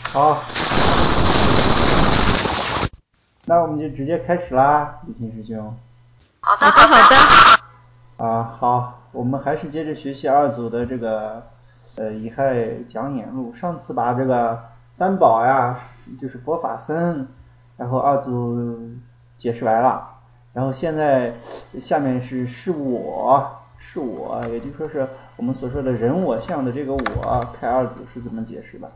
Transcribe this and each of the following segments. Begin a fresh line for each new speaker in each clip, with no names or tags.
好，那我们就直接开始啦，李平师兄。
好的，好的。
好，我们还是接着学习二祖的这个乙亥讲演录。上次把这个三宝呀，就是佛法僧，然后二祖解释完了，然后现在下面是我，也就是说是我们所说的人我相的这个我，看二祖是怎么解释的。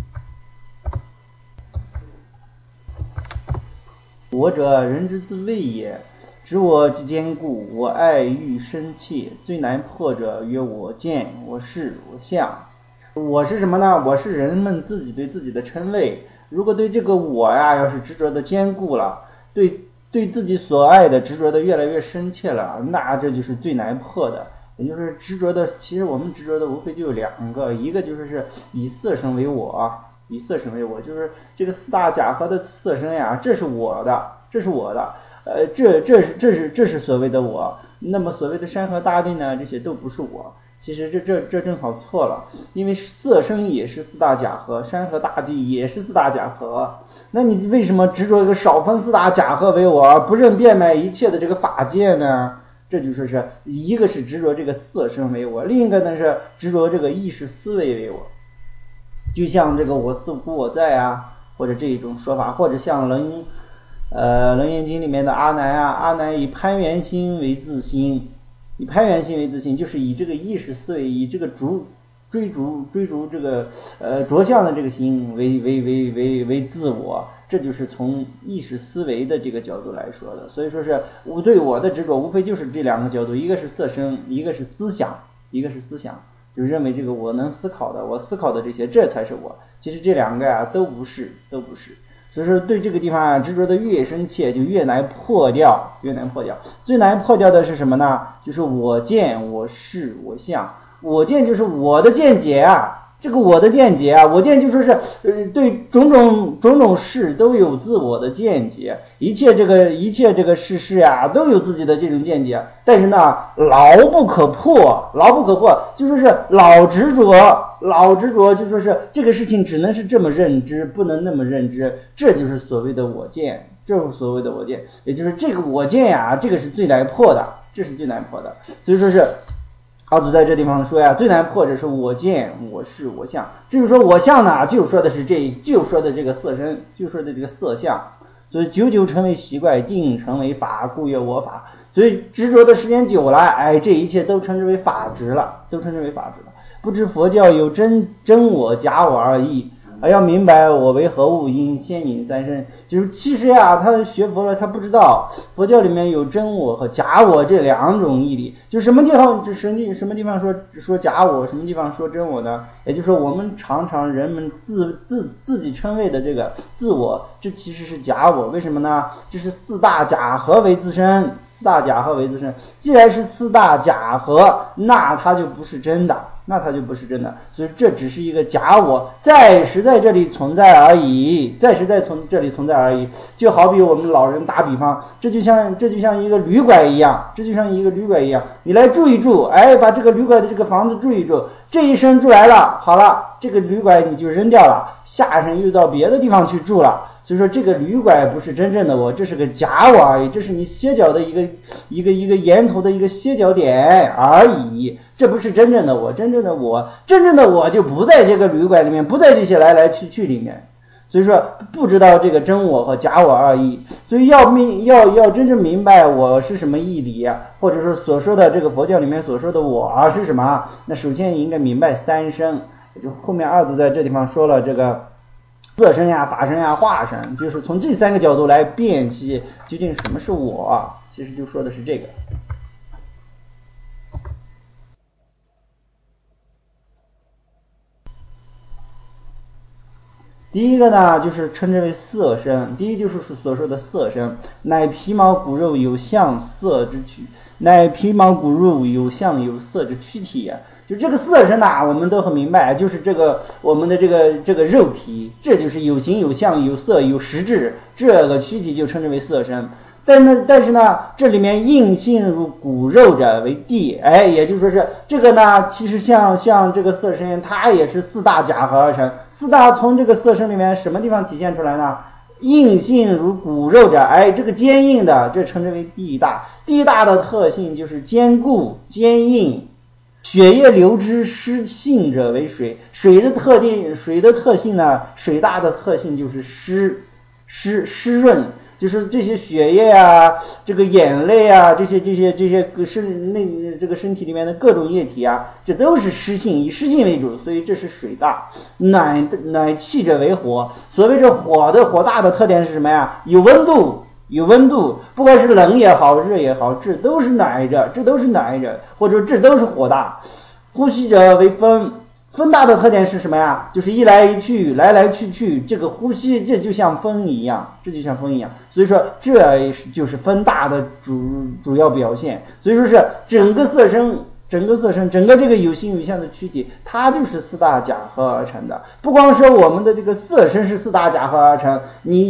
我者，人之自谓也。执我即坚固，我爱欲深切。最难破者，曰我见、我识、我相。我是什么呢？我是人们自己对自己的称谓。如果对这个我呀，要是执着的坚固了，对自己所爱的执着的越来越深切了，那这就是最难破的。也就是执着的，其实我们执着的无非就有两个，一个就是以色身为我。以色身为我，就是这个四大假合的色身呀，这是我的，这是所谓的我。那么所谓的山河大地呢，这些都不是我。其实这正好错了，因为色身也是四大假合，山河大地也是四大假合。那你为什么执着一个少分四大假合为我，而不认变卖一切的这个法界呢？这就说是一个是执着这个色身为我，另一个呢是执着这个意识思维为我。就像这个我思故我在啊，或者这一种说法，或者像楞严经里面的阿难啊，阿难以攀缘心为自心，以攀缘心为自心，就是以这个意识思维，以这个追逐这个着相的这个心为自我，这就是从意识思维的这个角度来说的。所以说是对我的执着无非就是这两个角度，一个是色身，一个是思想，就认为这个我能思考的，我思考的这些，这才是我。其实这两个啊都不是。所以说对这个地方啊执着的越深切，就越难破掉。最难破掉的是什么呢？就是我见、我识、我相。我见就是我的见解啊，这个我的见解啊，我见就说是对种种事都有自我的见解，一切这个事啊都有自己的这种见解，但是呢牢不可破，就说是老执着，就说是这个事情只能是这么认知，不能那么认知，这就是所谓的我见，也就是这个我见呀，这个是最难破的，所以说是二祖在这地方说呀，最难破者是我见、我识、我相。至于说我相呢，就说的这个色身，就说的这个色相。所以久久成为习怪，尽成为法，故曰我法。所以执着的时间久了，这一切都称之为法执了，不知佛教有真我假我二义。要明白我为何物，应先引三身。就是其实呀，他学佛了，他不知道佛教里面有真我和假我这两种义理。就什么地方说假我，什么地方说真我呢？也就是说，我们常人们自己称谓的这个自我，这其实是假我。为什么呢？这是四大假合为自身。既然是四大假合，那它就不是真的。所以这只是一个假我，暂时在这里存在而已。就好比我们老人打比方，这就像一个旅馆一样，你来住一住，把这个旅馆的这个房子住一住，这一生住来了，好了，这个旅馆你就扔掉了，下生又到别的地方去住了。所以说这个旅馆不是真正的我，这是个假我而已，这是你歇脚的一个沿途的一个歇脚点而已，这不是真正的我。真正的我就不在这个旅馆里面，不在这些来来去去里面。所以说不知道这个真我和假我二义，所以要真正明白我是什么义理，或者说所说的这个佛教里面所说的我是什么，那首先应该明白三身。也就后面二祖在这地方说了这个色身呀、法身呀、化身，就是从这三个角度来辨析究竟什么是我，其实就说的是这个。第一个呢，就是称之为色身。第一就是所说的色身，乃皮毛骨肉有相色之躯，就这个色身呐，我们都很明白，就是这个我们的这个肉体，这就是有形有相有色有实质，这个躯体就称之为色身。 但是呢，这里面硬性如骨肉者为地，也就是说是这个呢，其实像这个色身，它也是四大假合而成。四大从这个色身里面什么地方体现出来呢？硬性如骨肉者，这个坚硬的，这称之为地大。地大的特性就是坚固、坚硬。血液流之湿性者为水，水的特性呢，水大的特性就是湿润，就是这些血液啊，这个眼泪啊，这些这个身体里面的各种液体啊，这都是湿性，以湿性为主，所以这是水大。乃气者为火，所谓这火大的特点是什么呀？有温度，不管是冷也好，热也好，这都是乃着，或者这都是火大。呼吸者为风大的特点是什么呀？就是一来一去，来来去去，这个呼吸这就像风一样，所以说这就是风大的主要表现。所以说是整个色身，整个这个有形有相的躯体，它就是四大假合而成的。不光说我们的这个色身是四大假合而成，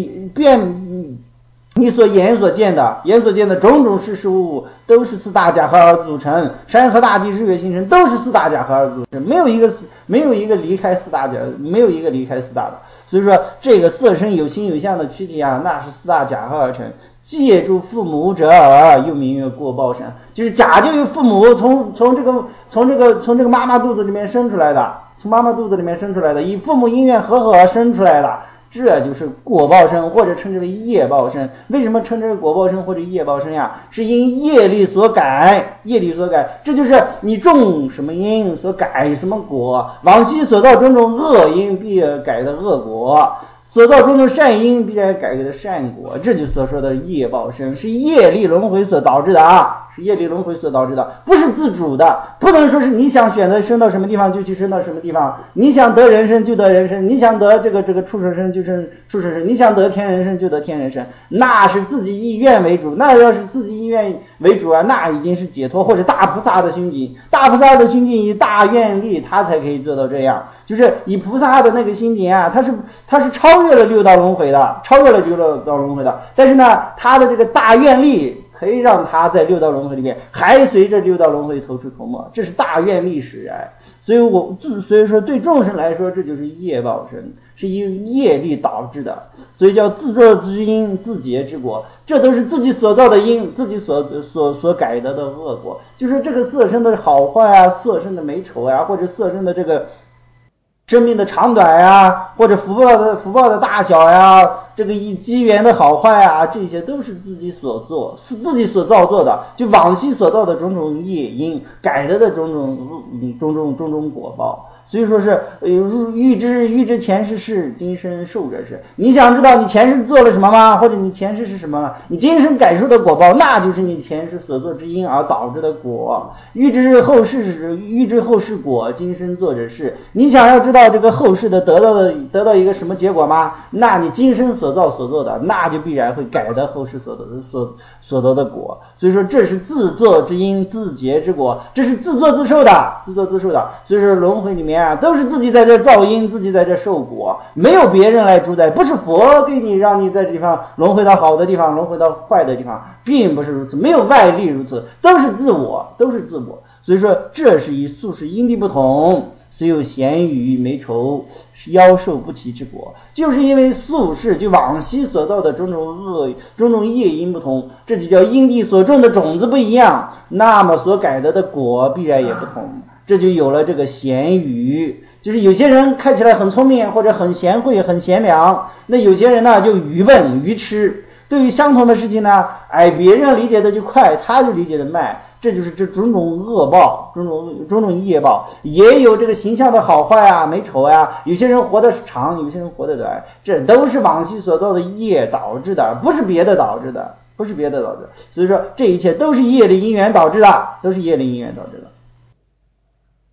你所眼所见的种种事物都是四大假合而组成，山河大地日月星辰都是四大假合而组成，没有一个离开四大的。所以说这个色身有形有相的躯体啊，那是四大假合而成。借助父母者又名曰过报身，就是假就有父母从这个妈妈肚子里面生出来的，以父母因缘和合而生出来的。这就是果报身，或者称之为业报身。为什么称之为果报身或者业报身呀？是因业力所改，这就是你种什么因所改什么果，往昔所造种种恶因必改的恶果，所造种种善因必然改的善果，这就所说的业报身，是业力轮回所导致的不是自主的，不能说是你想选择升到什么地方就去升到什么地方，你想得人身就得人身，你想得这个畜生身就畜生身，你想得天人身就得天人身，那是自己意愿为主。那要是自己意愿为主啊，那已经是解脱或者大菩萨的心境。大菩萨的心境以大愿力，他才可以做到这样。就是以菩萨的那个心境啊，他是超越了六道轮回的，但是呢，他的这个大愿力可以让他在六道轮回里面还随着六道轮回头出头没，这是大愿力使然。所以说对众生来说，这就是业报身，是以业力导致的，所以叫自作之因自结之果，这都是自己所造的因，自己所改得的恶果。就是这个色身的好坏啊，色身的美丑啊，或者色身的这个生命的长短呀，或者福报的大小呀，这个机缘的好坏啊，这些都是自己所造作的，就往昔所造的种种业因改得的种种果报。所以说是预知前世事，今生受者是。你想知道你前世做了什么吗？或者你前世是什么？你今生感受的果报，那就是你前世所做之因而导致的果。预知后世果，今生做者是。你想要知道这个后世的得到一个什么结果吗？那你今生所做的，那就必然会改得后世所得的果。所以说这是自作之因自结之果，这是自作自受的。所以说轮回里面啊，都是自己在这造因，自己在这受果，没有别人来主宰，不是佛给你让你在这地方轮回到好的地方，轮回到坏的地方，并不是如此，没有外力如此，都是自我。所以说这是以宿世因地不同，虽有咸与美丑，是妖兽不齐之果，就是因为宿世就往昔所造的种种业因不同，这就叫因地所种的种子不一样，那么所改得的果必然也不同，这就有了这个咸与。就是有些人看起来很聪明，或者很贤惠很贤良，那有些人呢就愚笨愚痴，对于相同的事情呢，别人理解的就快，他就理解的慢，这就是这种种恶报，种种业报。也有这个形象的好坏啊，美丑啊，有些人活得长，有些人活得短，这都是往昔所造的业导致的，不是别的导致的。所以说这一切都是业力因缘导致的，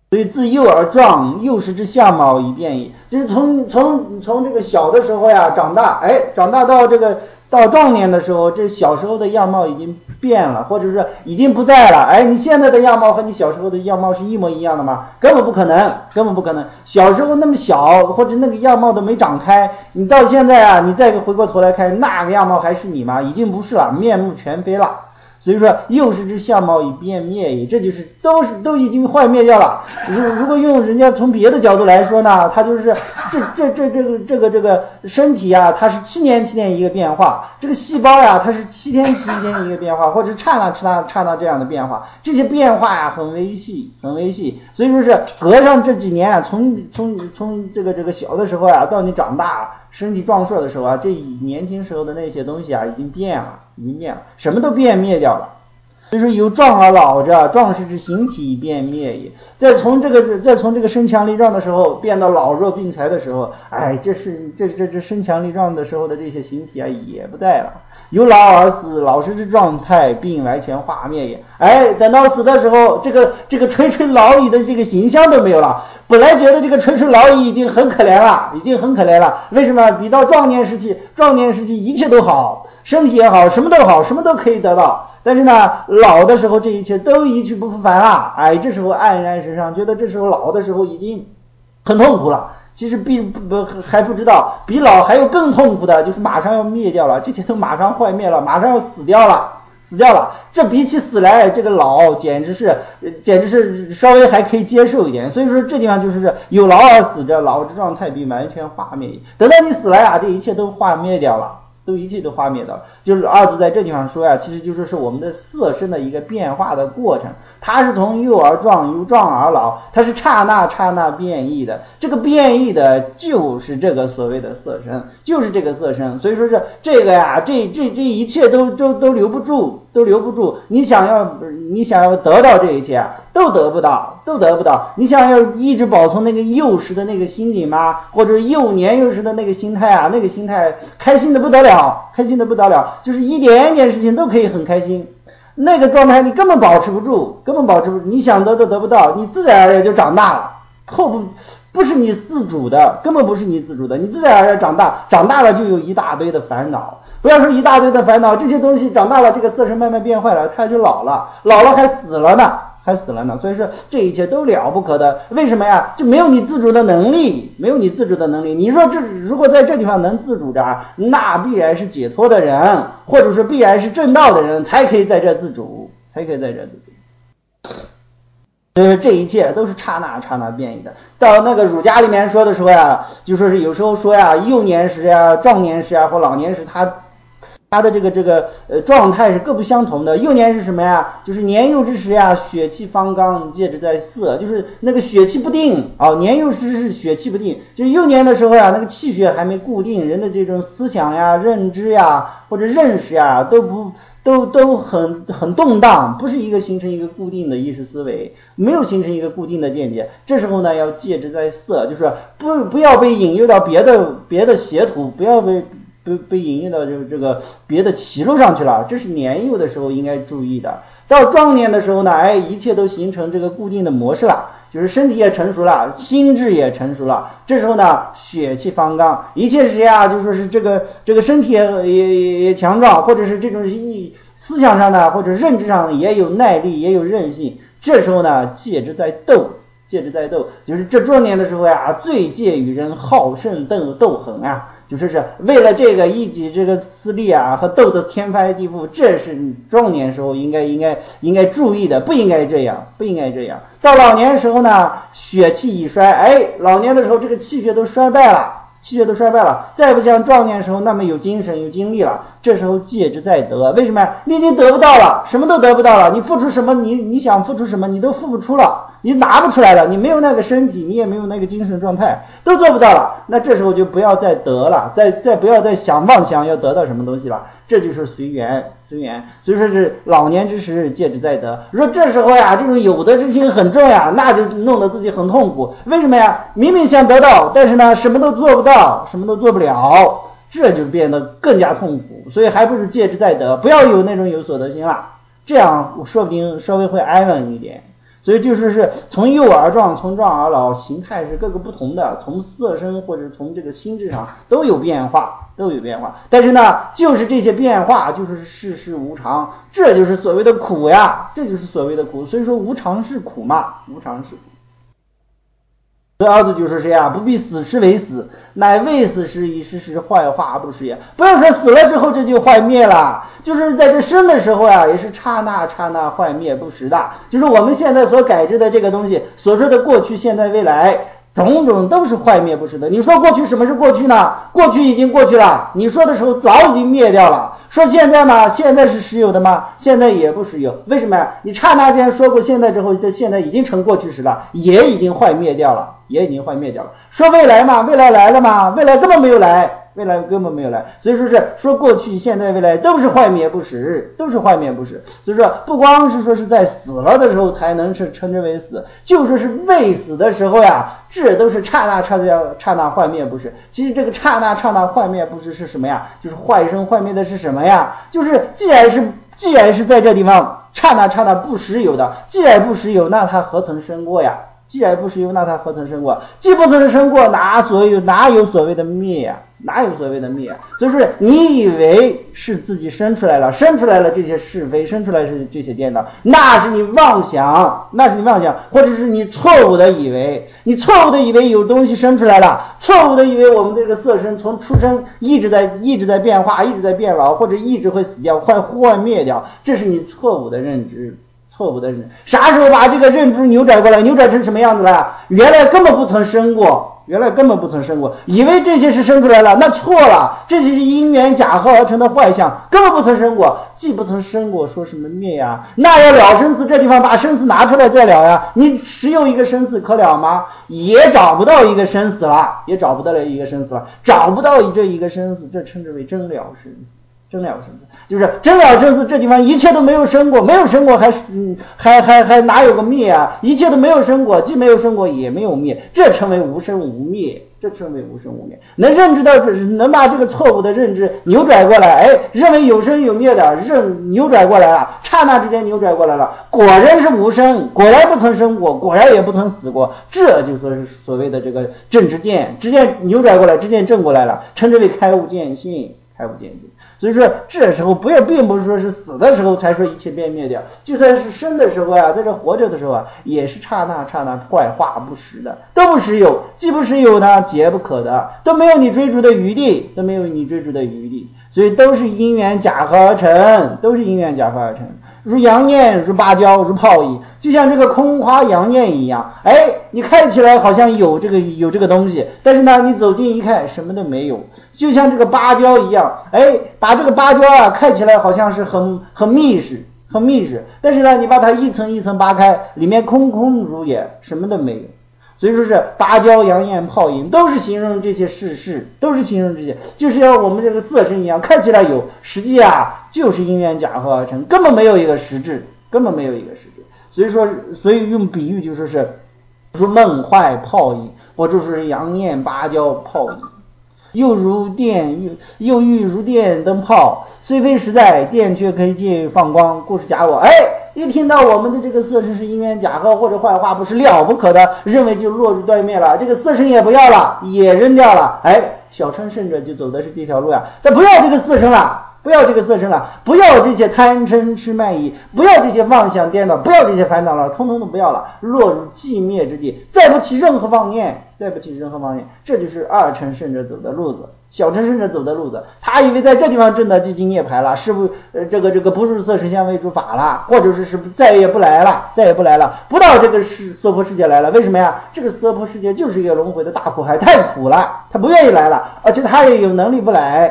所以自幼而壮，幼时之相貌已变矣。就是从这个小的时候呀，长大到壮年的时候，这小时候的样貌已经变了，或者是已经不在了。你现在的样貌和你小时候的样貌是一模一样的吗？根本不可能。小时候那么小，或者那个样貌都没长开，你到现在啊，你再回过头来看，那个样貌还是你吗？已经不是了，面目全非了。所以说幼时之相貌已变灭矣，这就是都已经幻灭掉了。如果用人家从别的角度来说呢，它就是这个身体啊，它是7年一个变化，这个细胞呀，它是7天一个变化，或者刹那这样的变化，这些变化呀很微细。所以说是隔上这几年啊，从这个小的时候啊，到你长大身体壮硕的时候啊，这年轻时候的那些东西啊已经变了，什么都变灭掉了。所以说由壮而老者，壮士之形体变灭也。再从这个身强力壮的时候变到老弱病残的时候，这身强力壮的时候的这些形体啊也不在了。由老而死，老时之状态并完全化灭也。等到死的时候，这个垂垂老矣的这个形象都没有了。本来觉得这个垂垂老矣已经很可怜了，为什么？比到壮年时期一切都好，身体也好，什么都好，什么都可以得到。但是呢，老的时候这一切都一去不复返了。这时候黯然神伤，觉得这时候老的时候已经很痛苦了。其实还不知道，比老还有更痛苦的，就是马上要灭掉了，这些都马上幻灭了，马上要死掉了。这比起死来，这个老简直是稍微还可以接受一点。所以说这地方就是有老而死者，老之状态必完全化灭。等到你死来啊，这一切都化灭掉了。就是二祖在这地方说呀，其实就是我们的色身的一个变化的过程，它是从幼而壮，由壮而老，它是刹那变异的。这个变异的就是这个所谓的色身，所以说是这个呀，这一切都留不住。你想要得到这一切啊，都得不到。你想要一直保存那个幼时的那个心境吗？或者幼时的那个心态啊，那个心态开心的不得了，就是一点点事情都可以很开心。那个状态你根本保持不住，你想得都得不到，你自然而然就长大了。不是你自主的，根本不是你自主的，你自然而然长大了就有一大堆的烦恼。不要说一大堆的烦恼，这些东西长大了，这个色身慢慢变坏了，它就老了还死了呢。所以说这一切都了不可的。为什么呀？就没有你自主的能力。你说如果在这地方能自主着，那必然是解脱的人，或者说必然是正道的人才可以在这自主。所以这一切都是刹那变异的。到那个儒家里面说的时候呀，就说是有时候说呀，幼年时呀、壮年时呀或老年时，它的这个状态是各不相同的。幼年是什么呀？就是年幼之时呀，血气方刚，戒之在色，就是那个血气不定啊。年幼之时血气不定，就是幼年的时候呀，那个气血还没固定，人的这种思想呀、认知呀或者认识呀都很动荡，不是形成一个固定的意识思维，没有形成一个固定的见解。这时候呢，要戒之在色，就是不要被引诱到别的邪途，不要被引诱到这个别的歧路上去了，这是年幼的时候应该注意的。到壮年的时候呢，一切都形成这个固定的模式了，就是身体也成熟了，心智也成熟了。这时候呢，血气方刚，一切是呀，就说是这个身体也强壮，或者是这种思想上呢，或者认知上也有耐力，也有韧性。这时候呢，戒之在斗，就是这壮年的时候呀，最戒与人好胜斗狠啊。就是为了这个一己这个私利啊和斗得天翻地覆，这是壮年时候应该注意的，不应该这样。到老年时候呢，血气已衰，老年的时候这个气血都衰败了，再不像壮年时候那么有精神有精力了。这时候戒之在得，为什么？你已经得不到了，什么都得不到了，你付出什么，你想付出什么你都付不出了，你拿不出来了，你没有那个身体，你也没有那个精神状态，都做不到了。那这时候就不要再得了，再不要再妄想要得到什么东西了，这就是随缘。所以说是老年之时戒之在得。如果这时候呀，这种有德之心很重呀，那就弄得自己很痛苦。为什么呀？明明想得到，但是呢什么都做不到，什么都做不了，这就变得更加痛苦。所以还不如戒之在得，不要有那种有所得心了，这样说不定稍微会安稳一点。 所以就是从幼而壮，从壮而老，形态是各个不同的，从色身或者从这个心智上都有变化，但是呢，就是这些变化就是世事无常，这就是所谓的苦呀，这就是所谓的苦。所以说无常是苦嘛，无常是苦。第二个就是谁啊？不必死时为死，乃未死时以时时坏化不是也。不要说死了之后这就坏灭了，就是在这生的时候啊，也是刹那刹那坏灭不实的。就是我们现在所改制的这个东西，所说的过去、现在、未来，种种都是坏灭不实的。你说过去什么是过去呢？过去已经过去了，你说的时候早已经灭掉了。说现在吗？现在是实有的吗？现在也不实有。为什么呀？你刹那间说过现在之后，这现在已经成过去时了，也已经坏灭掉了。说未来嘛，未来来了嘛，未来根本没有来，所以说是说过去、现在、未来都是坏灭不实，所以说不光是说是在死了的时候才能是称之为死，就说是未死的时候呀，这都是刹那坏灭不实。其实这个刹那坏灭不实是什么呀？就是坏生坏灭的是什么呀？就是既然是在这地方刹那不实有的，既然不实有，那它何曾生过呀？既不曾生过，哪有所谓的灭呀？所以说你以为是自己生出来了这些是非，生出来是这些颠倒，那是你妄想，或者是你错误的以为有东西生出来了，错误的以为我们这个色身从出生一直在变化，一直在变老，或者一直会死掉，快幻灭掉，这是你错误的认知。啥时候把这个认知扭转过来，扭转成什么样子了？原来根本不曾生过，以为这些是生出来了，那错了，这些是因缘假合而成的坏相，根本不曾生过，既不曾生过，说什么灭呀？那要了生死，这地方把生死拿出来再了呀，你只有一个生死可了吗？也找不到一个生死了，找不到这一个生死，这称之为真了生死。就是真了生死，这地方一切都没有生过，还哪有个灭啊？一切都没有生过，既没有生过也没有灭，这称为无生无灭。能认知到，能把这个错误的认知扭转过来，认为有生有灭的扭转过来了，刹那之间扭转过来了，果然是无生，果然不曾生过，果然也不曾死过，这就说是所谓的这个正知见扭转过来，知见正过来了，称之为开悟见性。所以说这时候并不是说是死的时候才说一切变灭掉，就算是生的时候啊，在这活着的时候啊，也是刹那坏化不实的，都不实有，既不实有呢，皆不可得，都没有你追逐的余地，所以都是因缘假合而成，如阳焰，如芭蕉，如泡影，就像这个空花阳焰一样，你看起来好像有这个东西，但是呢，你走近一看，什么都没有，就像这个芭蕉一样，把这个芭蕉啊看起来好像是很密实，但是呢，你把它一层一层扒开，里面空如也，什么都没有。所以说是芭蕉、阳焰、泡影，都是形容这些事，就是要我们这个色身一样，看起来有，实际啊就是因缘假合而成，根本没有一个实质。所以用比喻就说是梦坏泡影，或者是阳焰、芭蕉、泡影，又欲如电灯泡，虽非实在，电却可以借放光，故是假我。一听到我们的这个色身是因缘假合或者坏化不是了不可的，认为就落入断灭了，这个色身也不要了，也扔掉了，小乘圣者就走的是这条路呀。但不要这个色身了，不要这些贪嗔痴慢疑，不要这些妄想颠倒，不要这些烦恼了，通通都不要了，落入寂灭之地，再不起任何妄念，这就是二乘圣者走的路子，小乘圣者走的路子。他以为在这地方证得寂静涅槃了，是不这个不入色实相为诸法了，或者是再也不来了，不到这个娑婆世界来了。为什么呀？这个娑婆世界就是一个轮回的大苦海，太苦了，他不愿意来了，而且他也有能力不来，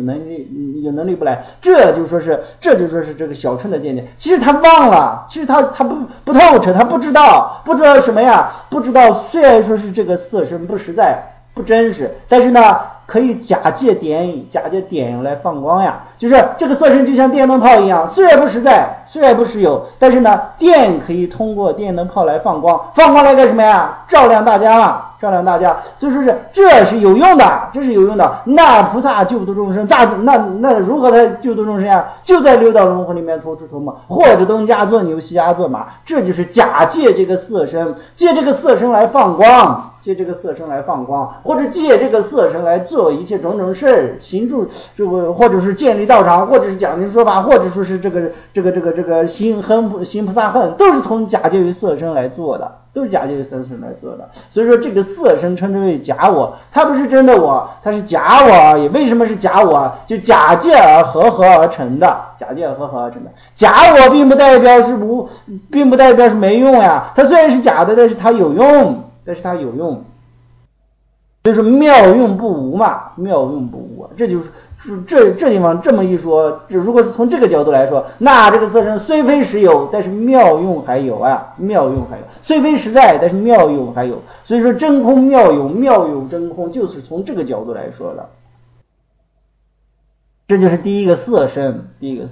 这就说是这个小乘的见解。其实他忘了，其实他不透彻，他不知道什么呀？不知道虽然说是这个色身不实在不真实，但是呢可以假借点影来放光呀。就是这个色身就像电灯泡一样，虽然不实在，虽然不实有，但是呢电可以通过电灯泡来放光来干什么呀？照亮大家嘛。 大家，所以说这是有用的，这是有用的。那菩萨救度众生，那如何才救度众生呀？就在六道轮回里面投出头嘛，或者东家做牛，西家做马，这就是假借这个色身，借这个色身来放光，或者借这个色身来做一切种种事，行住这个，或者是建立道场，或者是讲经说法，或者说是这个行菩萨恨，都是从假借于色身来做的，所以说这个色身称之为假我，它不是真的我，它是假我而已。为什么是假我？就假借而合而成的，假我并不代表是没用呀，它虽然是假的，但是它有用。就是妙用不无嘛，这就是这地方这么一说，如果是从这个角度来说，那这个色身虽非实有，但是妙用还有啊，虽非实在，但是妙用还有。所以说真空妙有真空，就是从这个角度来说的。这就是第一个色身。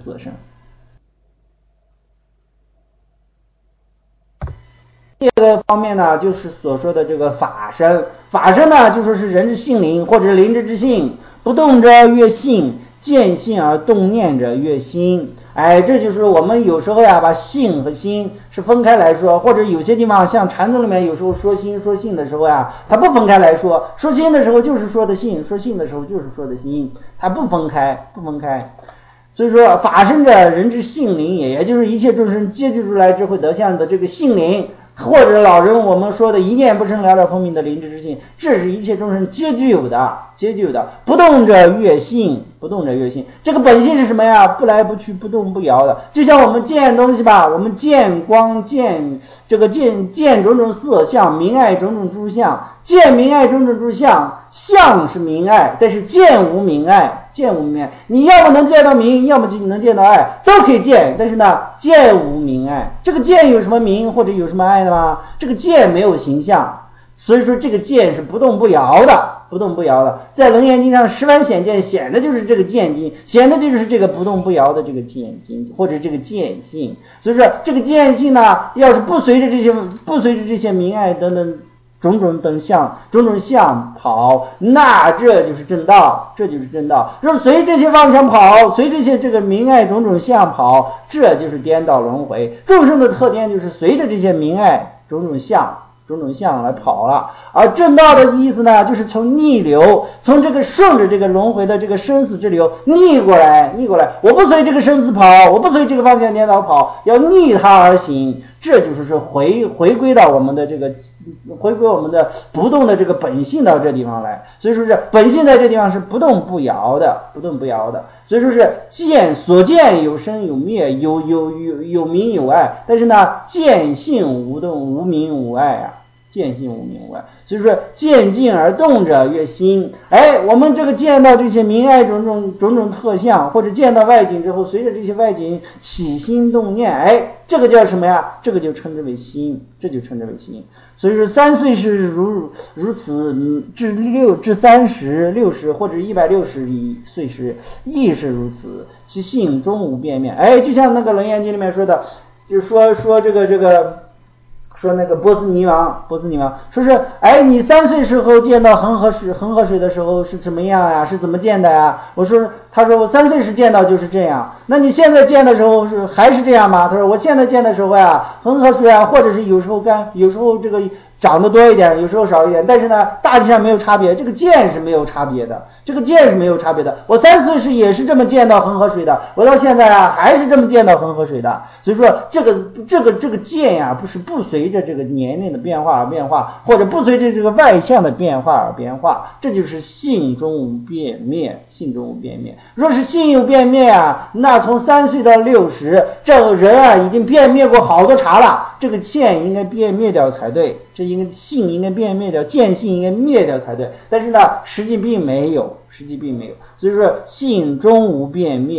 第二个方面呢，就是所说的这个法身呢，就说是人之性灵或者灵之性，不动者越性，见性而动念者越心。这就是我们有时候把性和心是分开来说，或者有些地方像禅宗里面有时候说心说性的时候它不分开来说，说心的时候就是说的性，说性的时候就是说的心，它不分开。所以说法身者人之性灵也就是一切众生皆具如来智慧德相的这个性灵，或者老人我们说的一念不生了了分明的灵智之性，这是一切众生皆具有的。不动者越性，这个本性是什么呀？不来不去，不动不摇的。就像我们见东西吧，我们见光，见种种色相，明爱种种诸相，见明爱种种诸相，相是明爱，但是见无明爱。你要么能见到明，要么就能见到爱，都可以见，但是呢，见无明爱。这个见有什么明或者有什么爱的吗？这个见没有形象，所以说这个见是不动不摇的。在楞严经上十番显见，显的就是这个见经，显的就是这个不动不摇的这个见经或者这个见性。所以说这个见性呢，要是不随着这些明爱等等种种相跑，那这就是正道。若随这些妄想跑，随这些这个明爱种种相跑，这就是颠倒轮回。众生的特点就是随着这些明爱种种相来跑了。而正道的意思呢，就是从逆流，从这个顺着这个轮回的这个生死之流逆过来。我不随这个生死跑，我不随这个方向颠倒跑，要逆它而行。这就是说回归到我们的不动的这个本性到这地方来。所以说是本性在这地方是不动不摇的。所以说是所见有生有灭，有明有爱，但是呢，见性无动无明无爱所以说见静而动者越心。我们这个见到这些明爱种种特相，或者见到外境之后，随着这些外境起心动念，这个叫什么呀？这个就称之为心。所以说3岁是如此，至30、60或者160岁时亦是如此，其性终无变面。就像那个楞严经里面说的，就说这个。说那个波斯尼王说是你3岁时候见到恒河水的时候是怎么样呀？是怎么见的呀？他说我3岁时见到就是这样。那你现在见的时候还是这样吗？他说我现在见的时候恒河水或者是有时候干，有时候这个长得多一点，有时候少一点，但是呢大体上没有差别，这个见是没有差别的。我3岁时也是这么见到恒河水的，我到现在还是这么见到恒河水的。所以说这个见不是不随着这个年龄的变化而变化，或者不随着这个外相的变化而变化，这就是性中无变灭。若是性有变灭那从3岁到60，这个人已经变灭过好多茬了，这个见应该变灭掉才对，性应该变灭掉，见性应该灭掉才对，但是呢实际并没有。所以说性中无变灭。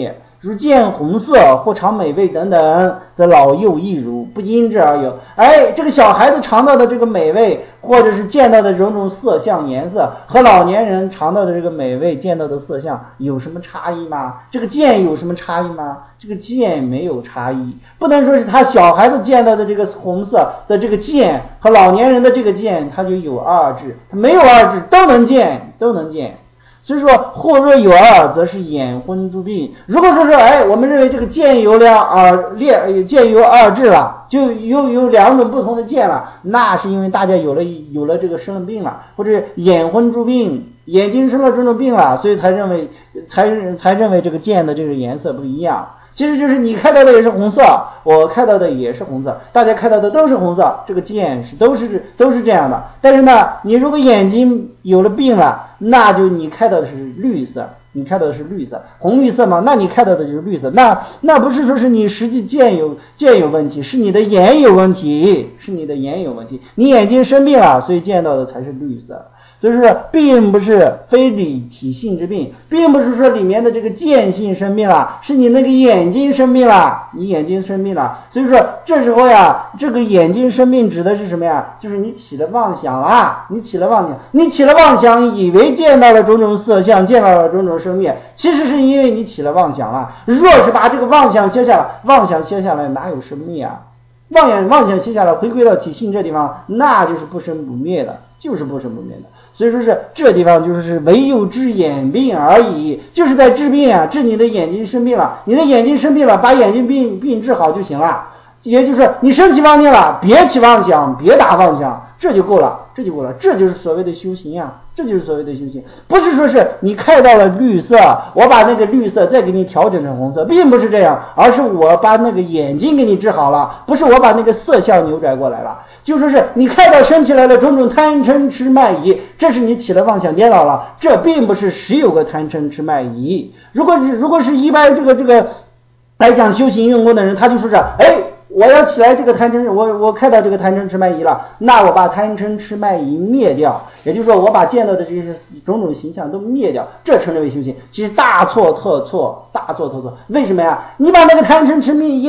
如见红色或尝美味等等，则老幼亦如，不因之而有。这个小孩子尝到的这个美味，或者是见到的种种色相颜色，和老年人尝到的这个美味见到的色相有什么差异吗？这个见有什么差异吗？这个见没有差异，不能说是他小孩子见到的这个红色的这个见和老年人的这个见他就有二致，他没有二致，都能见。所以说或若有二，则是眼昏诸病。如果说我们认为这个见有见有二致了，就有两种不同的见了，那是因为大家有了这个生了病了，或者眼昏诸病，眼睛生了这种病了，所以才认为这个见的这个颜色不一样。其实就是你看到的也是红色，我看到的也是红色，大家看到的都是红色，这个见都是这样的。但是呢，你如果眼睛有了病了，那就你看到的是绿色，红绿色嘛，那你看到的就是绿色。那不是说是你实际见有问题，是你的眼有问题，你眼睛生病了，所以见到的才是绿色。所以说并不是非理体性之病，并不是说里面的这个见性生病了，是你那个眼睛生病了，所以说这时候呀，这个眼睛生病指的是什么呀？就是你起了妄想了，你起了妄想以为见到了种种色相，见到了种种生灭，其实是因为你起了妄想了。若是把这个妄想卸下来哪有生灭啊？妄想卸下来回归到体性这地方，那就是不生不灭的，所以说是这地方就是唯有治眼病而已，就是在治病啊，治你的眼睛生病了，把眼睛病治好就行了。也就是你生起妄念了，别起妄想，别打妄想，这就够了，这就是所谓的修行呀，不是说是你看到了绿色，我把那个绿色再给你调整成红色，并不是这样，而是我把那个眼睛给你治好了，不是我把那个色相扭转过来了。就说是你看到升起来了种种贪嗔痴慢疑，这是你起了妄想颠倒了，这并不是实有个贪嗔痴慢疑。如果是一般这个来讲修行用功的人，他就说是我要起来这个贪嗔，我看到这个贪嗔痴慢疑了，那我把贪嗔痴慢疑灭掉，也就是说我把见到的这些种种形象都灭掉，这称之为修行。其实大错特错。为什么呀？你把那个贪嗔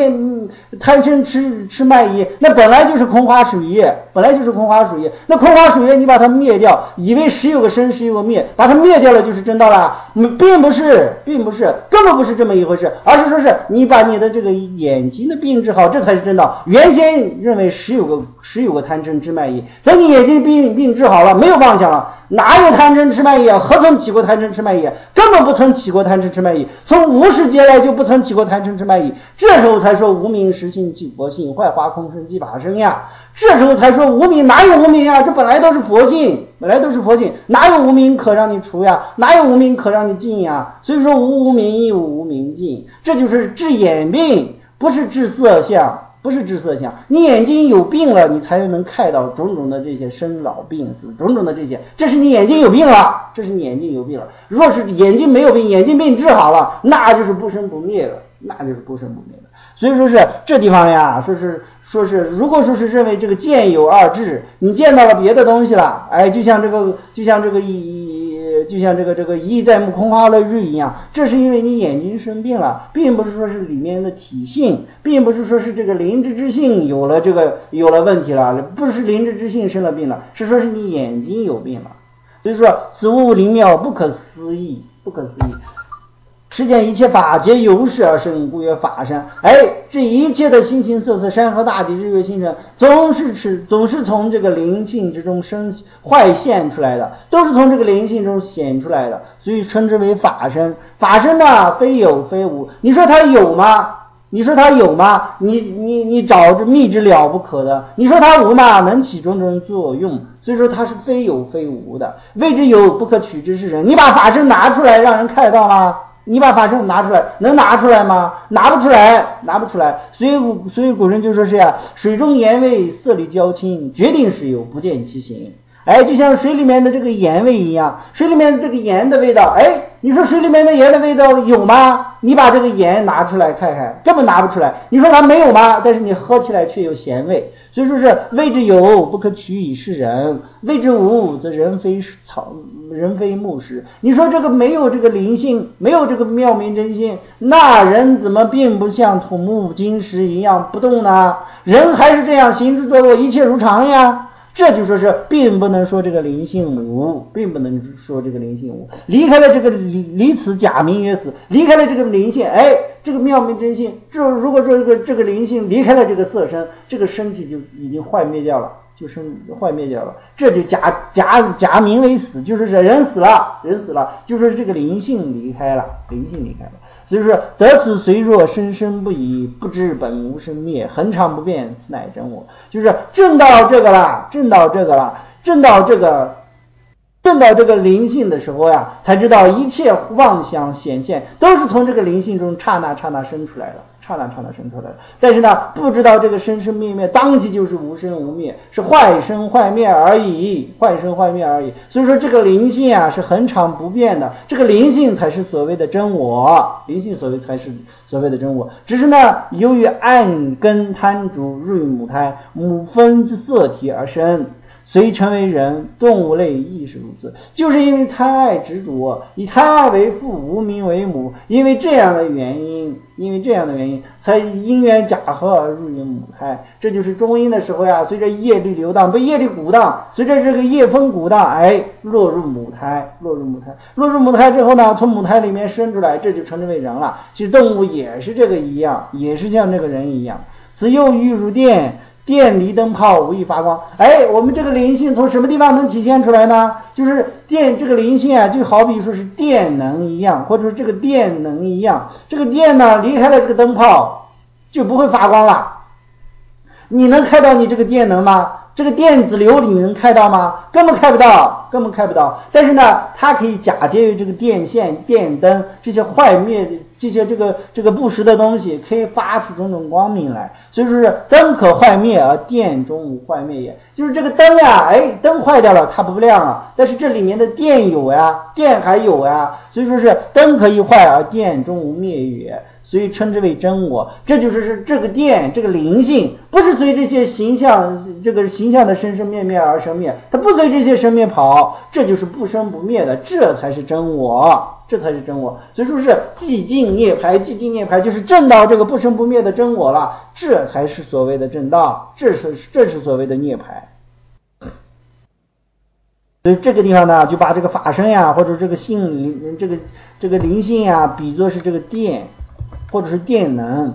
痴慢疑，那本来就是空花水月，那空花水月你把它灭掉，以为时有个生时有个灭，把它灭掉了就是真道了，并不是，根本不是这么一回事，而是说是你把你的这个眼睛的病治好，这才是真道。原先认为时有个贪嗔痴慢疑，等你眼睛病治好了，没有妄想了，哪有贪嗔痴慢疑啊？何曾起过贪嗔痴慢疑？根本不曾起过贪嗔痴慢疑，从无始劫来就不曾起过贪嗔痴慢疑。这时候才说无明实性即佛性，坏华空生即法身呀。这时候才说无明，哪有无明啊？这本来都是佛性，哪有无明可让你除呀？哪有无明可让你尽呀？所以说无明亦无无明尽，这就是治眼病，不是治色相。你眼睛有病了，你才能看到种种的这些生老病死，种种的这些，这是你眼睛有病了。若是眼睛没有病，眼睛病治好了，那就是不生不灭的。所以说是这地方呀，说是如果说是认为这个见有二致，你见到了别的东西了，就像这个一在目空花落日一样，这是因为你眼睛生病了，并不是说是里面的体性，并不是说是这个灵智之性有了问题了，不是灵智之性生了病了，是说是你眼睛有病了。所以说此物灵妙不可思议。世间一切法皆由是而生，故曰法身。这一切的形形色色，山河大地，日月星辰，总是从这个灵性之中坏现出来的，都是从这个灵性中显出来的，所以称之为法身。法身呢，非有非无。你说它有吗？你找着密之了不可的。你说它无吗？能起种种作用。所以说它是非有非无的。谓之有，不可取之是人。你把法身拿出来让人看到吗？你把法身拿出来，能拿出来吗？拿不出来。所以古人就说是呀，水中盐味，色里交清，决定是有，不见其形。就像水里面的这个盐味一样，水里面的这个盐的味道， 你说水里面的盐的味道有吗？你把这个盐拿出来看看，根本拿不出来。你说它没有吗？但是你喝起来却有咸味。所以说是谓之有，不可取以是人；谓之无，则人非木石。你说这个没有这个灵性，没有这个妙明真心，那人怎么并不像土木金石一样不动呢？人还是这样行住坐卧，一切如常呀。这就说是并不能说这个灵性无，并不能说这个灵性无，离开了这个离此假名曰死，离开了这个灵性，这个妙明真性，如果说这个灵性离开了这个色身，这个身体就已经坏灭掉了，这就假名为死，就是人死了，就是这个灵性离开了。所以说得此随若生生不已，不知本无生灭，恒常不变，此乃真我。就是证到这个灵性的时候呀，才知道一切妄想显现都是从这个灵性中刹那生出来的。但是呢，不知道这个生生灭灭当即就是无生无灭，是坏生坏灭而已。所以说这个灵性啊是恒常不变的，这个灵性才是所谓的真我，只是呢，由于暗根贪着入于母胎，母分之色体而生，虽成为人，动物类亦是如此。就是因为贪爱执着，以贪爱为父，无明为母，因为这样的原因，才因缘假合而入于母胎。这就是中阴的时候呀，随着业力流荡，被业力鼓荡，随着这个业风鼓荡，落入母胎之后呢，从母胎里面生出来，这就称之为人了。其实动物也是这个一样，也是像这个人一样。子又欲如电离灯泡无以发光。我们这个灵性从什么地方能体现出来呢？就是这个灵性啊，就好比说是电能一样，或者说这个电能一样。这个电呢，离开了这个灯泡就不会发光了。你能看到你这个电能吗？这个电子流你能看到吗？根本看不到。但是呢，它可以假借于这个电线、电灯这些坏灭这些这个不实的东西，可以发出种种光明来。所以说是灯可坏灭而电中无坏灭也。就是这个灯啊，灯坏掉了，它不亮了，但是这里面的电有呀，电还有呀，所以说是灯可以坏而电中无灭也。所以称之为真我。这就是这个电，这个灵性不是随这些形象的生生灭灭而生灭，它不随这些生灭跑，这就是不生不灭的，这才是真我。所以说是寂静涅槃就是证到这个不生不灭的真我了，这才是所谓的正道，这是所谓的涅槃。所以这个地方呢，就把这个法身呀，或者这个这个灵性呀，比作是这个电，或者是电能。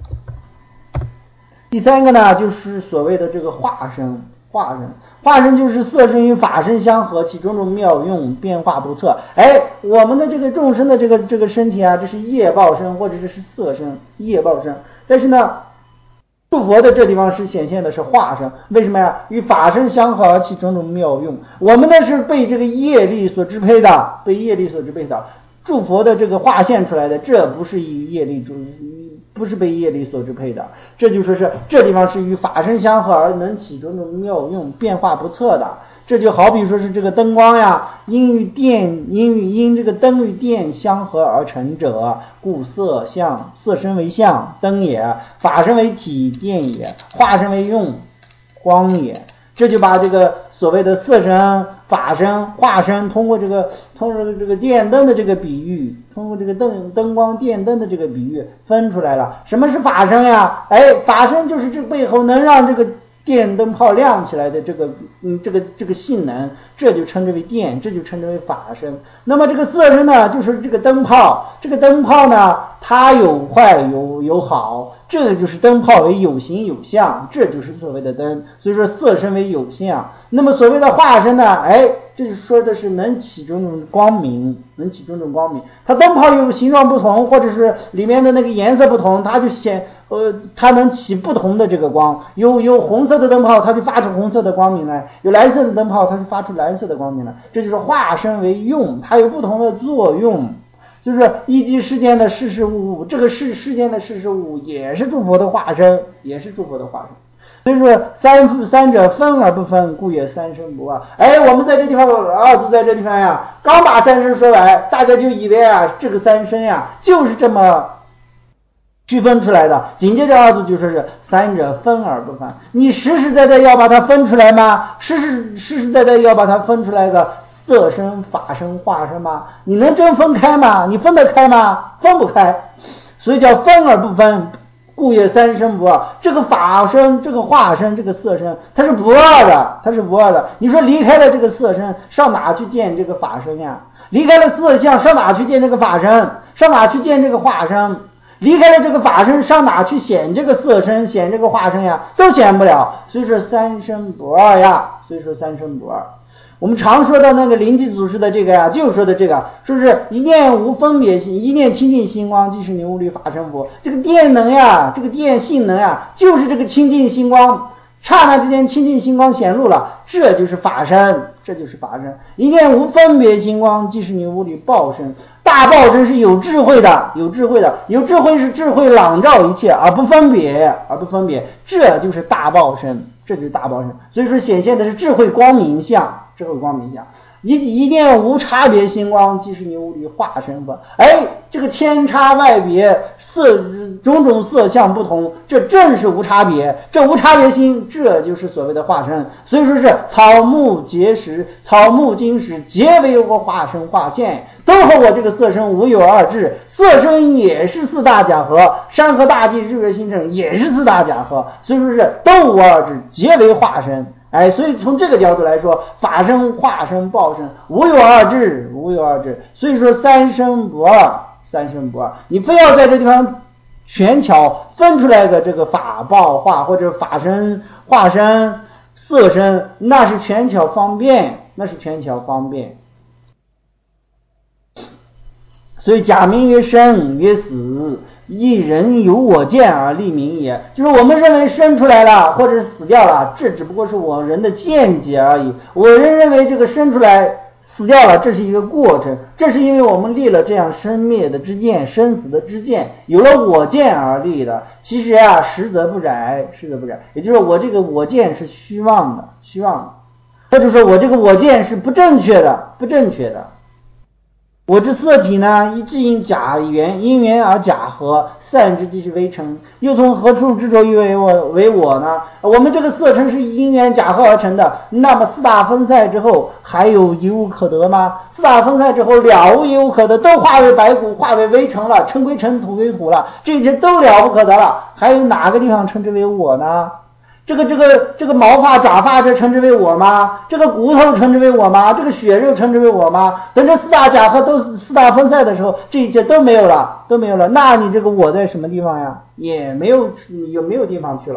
第三个呢，就是所谓的这个化身就是色身与法身相合，其种种妙用，变化不测。我们的这个众生的这个身体啊，这是业报身，或者是色身，业报身。但是呢，诸佛的这地方是显现的是化身，为什么呀？与法身相合，其种种妙用。我们呢是被这个业力所支配的，诸佛的这个化现出来的，这不是以业力不是被业力所支配的，这就说是这地方是与法身相合而能起种种妙用，变化不测的。这就好比说是这个灯光呀，因这个灯与电相合而成者，故色身为相，灯也；法身为体，电也；化身为用，光也。这就把这个所谓的色身、法身、化身，通过这个电灯的这个比喻，通过这个灯光电灯的这个比喻分出来了。什么是法身呀？法身就是这背后能让这个电灯泡亮起来的这个性能，这就称之为电，这就称之为法身。那么这个色身呢，就是这个灯泡，这个灯泡呢，它有坏有好，这个就是灯泡为有形有相，这就是所谓的灯。所以说色身为有相。那么所谓的化身呢，这就说的是能起种种光明，它灯泡有形状不同，或者是里面的那个颜色不同，它就它能起不同的这个光。有红色的灯泡，它就发出红色的光明来；有蓝色的灯泡，它就发出蓝色的光明来。这就是化身为用，它有不同的作用。就是依据世间的事物，这个世间的事物也是诸佛的化身， 所以说三者分而不分，故曰三生不二。我们在这地方就在这地方呀，刚把三生说完，大家就以为这个三生就是这么区分出来的。紧接着二祖就说是三者分而不分，你实实在在要把它分出来吗？实实在在要把它分出来个色身、法身、化身吗？你能真分开吗？你分得开吗？分不开，所以叫分而不分，故曰三生不二。这个法身、这个化身、这个色身，它是不二的，它是不二的。你说离开了这个色身，上哪去见这个法身呀？离开了色相，上哪去见这个法身？上哪去见这个化身？离开了这个法身，上哪去显这个色身，显这个化身呀？都显不了。所以说三生不二呀，所以说三生不二。我们常说的那个灵济祖师的这个就说的这个，说是一念无分别心，一念清净星光，即是你无虑法身佛。这个电能这个电性能就是这个清净星光，刹那之间清净星光显露了，这就是法身，这就是法身。一念无分别星光，即是你无虑报身。大报身是有智慧的，有智慧的，有智慧是智慧朗照一切，而不分别，这就是大报身，这就是大报身。所以说显现的是智慧光明相，智慧光明相。一念无差别星光，即是你无虑化身佛。这个千差外别种种色相不同，这正是无差别，这无差别心，这就是所谓的化身。所以说是草木结实，草木金石皆为我化身化现，都和我这个色身无有二致。色身也是四大假合，山河大地日月星辰也是四大假合，所以说是都无二致，皆为化身。所以从这个角度来说，法身、化身、报身无有二致，无有二致。所以说三生不二，三生不二。你非要在这地方全巧分出来个这个法报化或者法身、化身、色身，那是全巧方便，那是全巧方便。所以假名曰生曰死，一人有我见而立名也。就是我们认为生出来了或者死掉了，这只不过是我人的见解而已。我人认为这个生出来死掉了，这是一个过程，这是因为我们立了这样生灭的知见，生死的知见，有了我见而立的。其实实则不染，实则不染，也就是我这个我见是虚妄的，或者说我这个我见是不正确的。我之色体呢，既因假缘，因缘而假合，散之即是微尘。又从何处执着于为我呢？我们这个色尘是因缘假合而成的，那么四大分散之后还有一物可得吗？四大分散之后了无一物可得，都化为白骨，化为微尘了，尘归尘，土归土了，这些都了不可得了，还有哪个地方称之为我呢？这个毛发爪发这称之为我吗？这个骨头称之为我吗？这个血肉称之为我吗？等这四大假合都四大分散的时候，这一切都没有了，那你这个我在什么地方呀？也没有地方去了，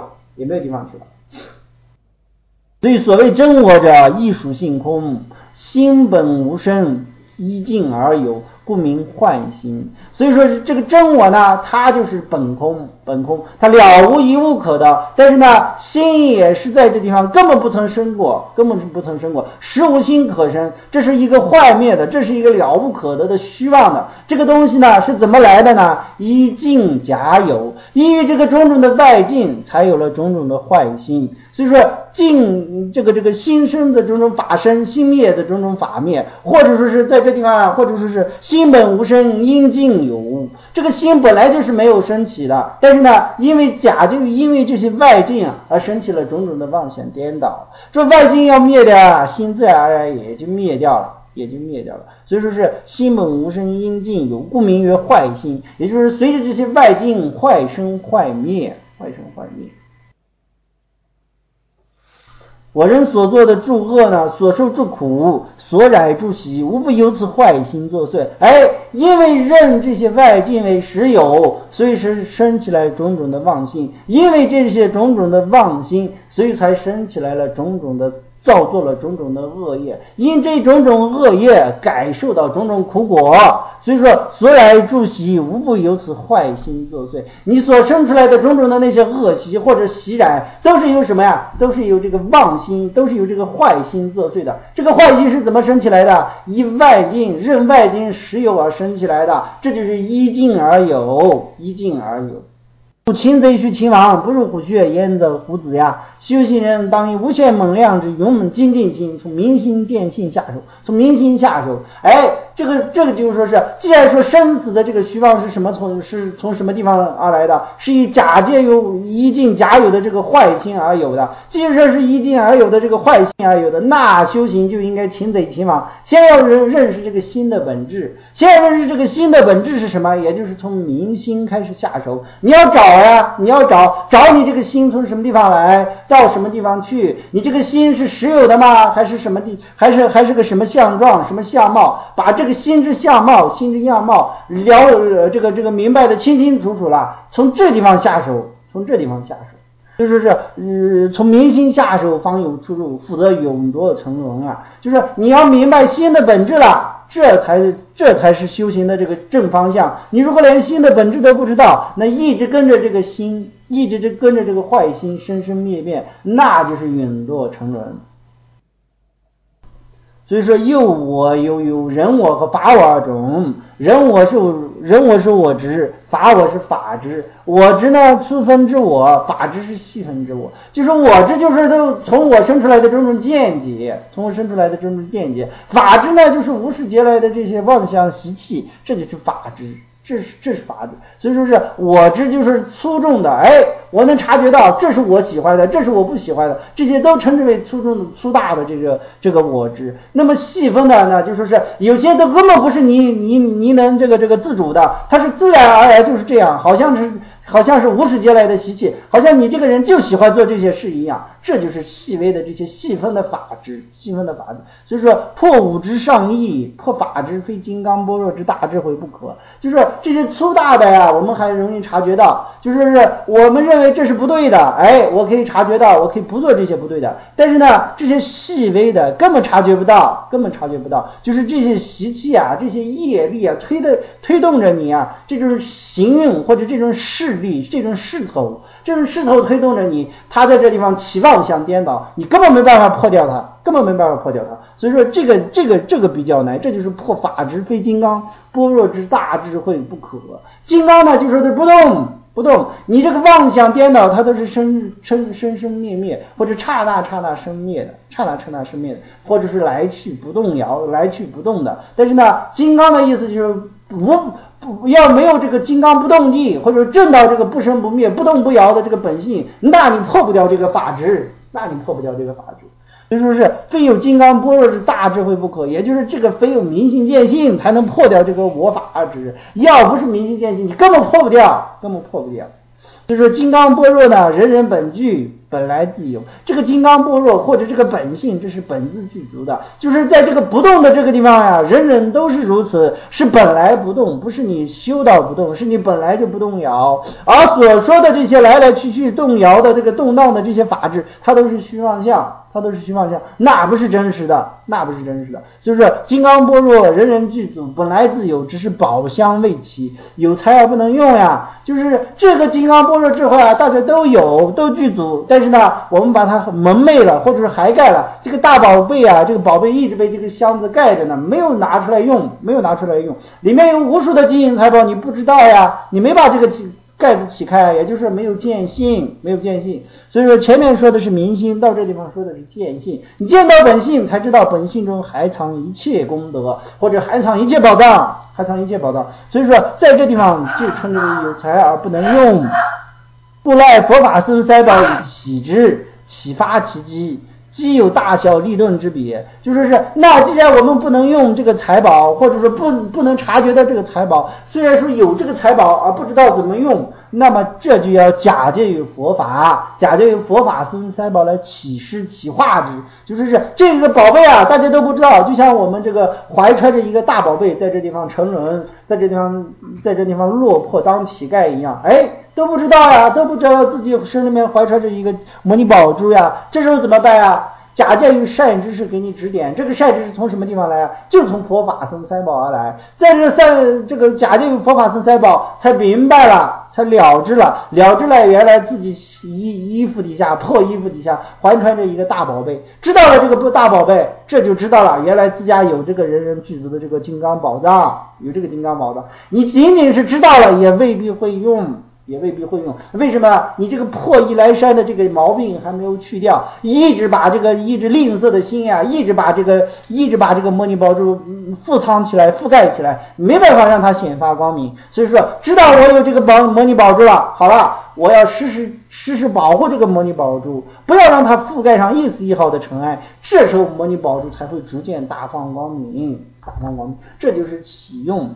所以所谓真我者，亦属性空，心本无生，依境而有，故名幻心。所以说这个真我呢，它就是本空，它了无一物可得。但是呢，心也是在这地方根本不曾生过，实无心可生。这是一个幻灭的，这是一个了不可得的虚妄的。这个东西呢是怎么来的呢？依境假有，依于这个种种的外境，才有了种种的坏心。所以说境这个心生的种种法生，心灭的种种法灭，或者说是在这地方，或者说是心本无生，因境有物。这个心本来就是没有升起的，但是呢，因为这些外境而升起了种种的妄想颠倒。这外境要灭掉，心自然而然也就灭掉了。所以说是心本无生，因境有，故名曰坏心。也就是随着这些外境坏生坏灭。我人所做的诸恶呢，所受诸苦，所染诸习，无不由此坏心作祟。因为认这些外境为实有，所以是生起来种种的妄心。因为这些种种的妄心，所以才生起来了种种的造作了种种的恶业。因这种种恶业，感受到种种苦果。所以说所染诸习，无不由此坏心作祟。你所生出来的种种的那些恶习或者习染，都是由什么呀？都是由这个妄心，都是由这个坏心作祟的。这个坏心是怎么生起来的？依外境，认外境实有而生起来的，这就是依境而有。
擒贼须擒王，不入虎穴焉得虎子呀。修行人当以无限猛量之勇猛精进心，从明心见性下手，从明心下手。这个就是说是，既然说生死的这个虚妄是什么，从什么地方而来的？是以假借有依尽假有的这个坏心而有的。既然说是依尽而有的这个坏心而有的，那修行就应该擒贼擒王，先要认识这个心的本质。先要认识这个心的本质是什么？也就是从明心开始下手。你要找呀，你要找你这个心从什么地方来，到什么地方去？你这个心是实有的吗？还是什么还是个什么相状、什么相貌？把这个心之相貌、心之样貌这个明白的清清楚楚了，从这地方下手，就是从明心下手方有出路，否则永夺沉沦啊！就是你要明白心的本质了，这才是修行的这个正方向。你如果连心的本质都不知道，那一直跟着这个心，一直跟着这个坏心生生灭灭，那就是永堕沉沦。所以说有我有人我和法我二种，人我是我执，法我是法执。我执呢粗分之我，法执是细分之我。就是我执就是都从我生出来的种种见解，法执呢就是无始劫来的这些妄想习气，这就是法执。这是法执。所以说是我执就是粗重的，我能察觉到这是我喜欢的，这是我不喜欢的，这些都称之为粗大的这个我执。那么细分的呢，就说是有些都根本不是你能这个自主的，它是自然而然就是这样，好像是无始劫来的习气，好像你这个人就喜欢做这些事一样，这就是细微的这些细分的法执。所以说破五执上义，破法执非金刚般若之大智慧不可。就是说这些粗大的呀，我们还容易察觉到，就是我们认为这是不对的，我可以察觉到，我可以不做这些不对的。但是呢，这些细微的根本察觉不到，就是这些习气啊，这些业力啊，推动着你啊，这种行运或者这种势力，这种势头推动着你，他在这地方起妄想颠倒，你根本没办法破掉它。所以说这个比较难，这就是破法执非金刚般若之大智慧不可。金刚呢就说是不动，你这个妄想颠倒，它都是生灭，或者刹那生灭的，或者是来去不动的。但是呢，金刚的意思就是要没有这个金刚不动地，或者证到这个不生不灭、不动不摇的这个本性，那你破不掉这个法执。所以说是非有金刚般若之大智慧不可，也就是这个非有明心见性才能破掉这个我法执，要不是明心见性，你根本破不掉。就是说金刚般若呢，人人本具，本来自有。这个金刚般若或者这个本性，这是本自具足的，就是在这个不动的这个地方呀，人人都是如此，是本来不动，不是你修到不动，是你本来就不动摇。而所说的这些来来去去动摇的这个动荡的这些法执，它都是虚妄相，那不是真实的。就是金刚般若人人具足，本来自有，只是宝相未起，有才而不能用呀。就是这个金刚般若智慧啊，大家都有，都具足，但是呢，我们把它蒙昧了，或者是涵盖了。这个大宝贝啊，这个宝贝一直被这个箱子盖着呢，没有拿出来用，里面有无数的金银财宝，你不知道呀，你没把这个盖子起开，也就是没有见性。所以说前面说的是明心，到这地方说的是见性。你见到本性，才知道本性中还藏一切功德，或者还藏一切宝藏。所以说在这地方就称之为有才而不能用，不赖佛法僧塞宝以起之，启发其机，既有大小利钝之别。就是那既然我们不能用这个财宝，或者说不能察觉到这个财宝，虽然说有这个财宝而不知道怎么用，那么这就要假借于佛法僧塞宝来启示启化之。就是这个宝贝啊，大家都不知道，就像我们这个怀揣着一个大宝贝在这地方沉沦，在这地方落魄当乞丐一样，都不知道呀，都不知道自己身里面怀揣着一个摩尼宝珠呀。这时候怎么办呀？假借于善知识给你指点，这个善知识从什么地方来啊？就从佛法僧塞宝而来。在这个假借于佛法僧塞宝，才明白了，才了知了原来自己破衣服底下还穿着一个大宝贝，知道了这个大宝贝，这就知道了原来自家有这个人人具足的这个金刚宝藏，你仅仅是知道了也未必会用。 也未必会用。为什么？你这个破衣来衫的这个毛病还没有去掉，一直吝啬的心呀，一直把这个摩尼宝珠覆藏起来，覆盖起来，没办法让它显发光明。所以说，知道我有这个摩尼宝珠了，好了，我要时时保护这个摩尼宝珠，不要让它覆盖上一丝一毫的尘埃。这时候摩尼宝珠才会逐渐大放光明，这就是启用，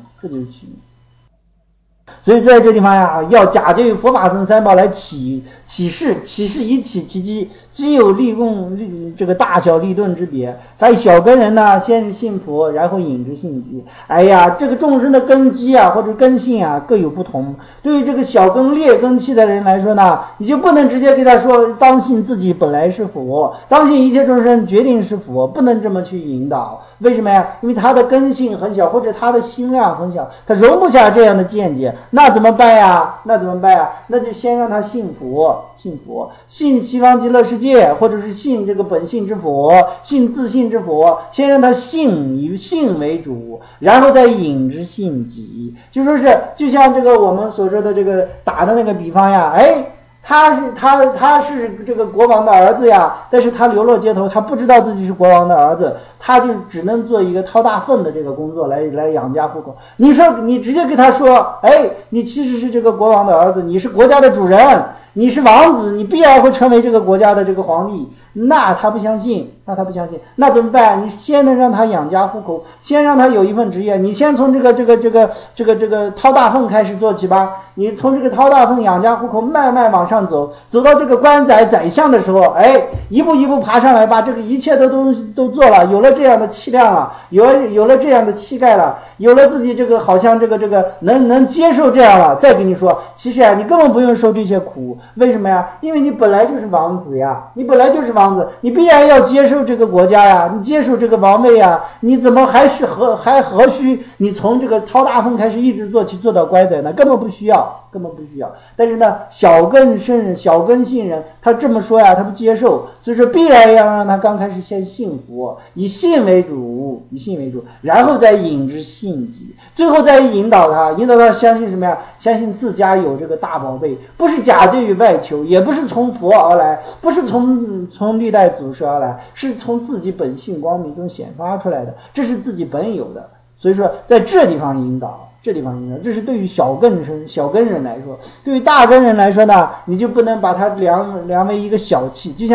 所以在这地方呀，要假借于佛法僧三宝来启示以启其机，既有立功这个大小立顿之别。在小根人呢，先是信佛，然后引之信机。哎呀，这个众生的根基啊，或者根性啊，各有不同。对于这个小根劣根气的人来说呢，你就不能直接给他说，当信自己本来是佛，当信一切众生决定是佛，不能这么去引导。为什么呀？因为他的根性很小，或者他的心量很小，他容不下这样的见解。那怎么办呀？那就先让他信佛，信西方极乐世界，或者是信这个本性之佛，信自信之佛，先让他信，以信为主，然后再引之信己。就说是，就像这个我们所说的这个打的那个比方呀，他是这个国王的儿子呀，但是他流落街头，他不知道自己是国王的儿子，他就只能做一个掏大粪的这个工作来养家糊口。你说你直接给他说，你其实是这个国王的儿子，你是国家的主人，你是王子，你必然会成为这个国家的这个皇帝，那他不相信，那怎么办？你先能让他养家糊口，先让他有一份职业，你先从这个掏大粪开始做起吧。你从这个掏大粪养家糊口慢慢往上走到这个官宰相的时候，一步一步爬上来，把这个一切都做了，有了这样的气量了，有了这样的气概了，有了自己这个好像这个能接受这样了，再跟你说，其实你根本不用受这些苦。为什么呀？因为你本来就是王子呀，你必然要接受这个国家呀，你接受这个王位呀，你怎么还何须你从这个掏大粪开始一直做起做到官宰呢？根本不需要。但是呢，小根信人他这么说呀，他不接受，所以说必然要让他刚开始先信佛，以信为主，然后再引之信己，最后再引导他相信什么呀？相信自家有这个大宝贝，不是假借于外求，也不是从佛而来，不是从历代祖师而来，是从自己本性光明中显发出来的，这是自己本有的。所以说在这地方引导，这是对于小根人来说。对于大根人来说呢，你就不能把它量为一个小器，就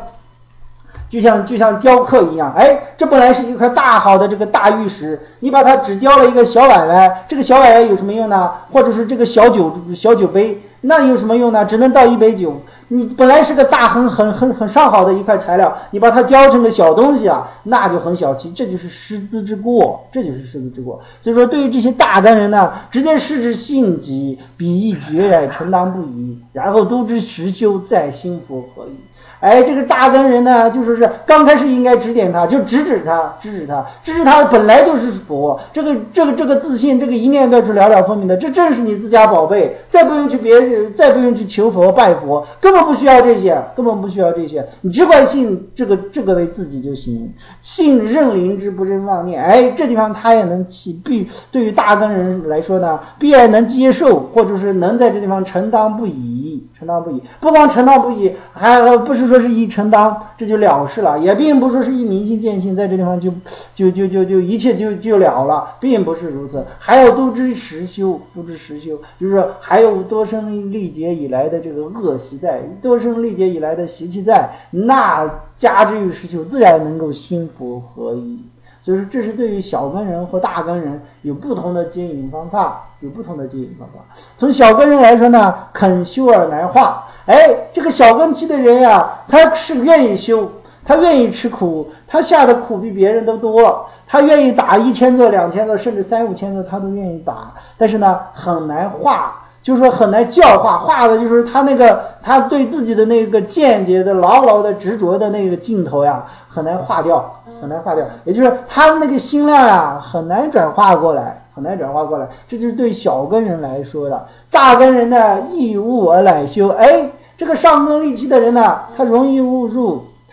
像雕刻一样，这本来是一块大好的这个大玉石，你把它只雕了一个小碗碗，这个小碗碗有什么用呢？或者是这个小酒杯，那有什么用呢？只能倒一杯酒。你本来是个大很上好的一块材料，你把它雕成个小东西啊，那就很小气，这就是失资之过。所以说对于这些大根人呢，直接示之信己，彼亦决然承当不已，然后督之实修，再心佛合一。这个大根人呢，就说是刚开始应该指点他，就指指他本来就是佛，这个自信，这个一念断出了了分明的，这正是你自家宝贝，再不用去求佛拜佛，根本不需要这些，你只管信这个为自己就行，信任灵芝不认妄念。这地方他也能对于大根人来说呢，必然能接受，或者是能在这地方承当不已，不光承当不已，还不是说是一承当这就了事了，也并不是说是一明心见性，在这地方就一切就了了，并不是如此，还要督之实修，就是说还有多生历劫以来的这个恶习在，多生历劫以来的习气在，那加之于实修，自然能够心佛合一。就是这是对于小根人或大根人有不同的接引方法。从小根人来说呢，肯修而难化。这个小根器的人呀，他是愿意修，他愿意吃苦，他下的苦比别人都多，他愿意打1000座、2000座，甚至3、5千座，他都愿意打。但是呢，很难化，就是说很难教化的，就是他对自己的那个见解的牢的执着的那个劲头呀，很难化掉，也就是他那个心量呀，很难转化过来。这就是对小根人来说的。大根人呢，易悟而懒修。这个上根利器的人呢，他容易误入，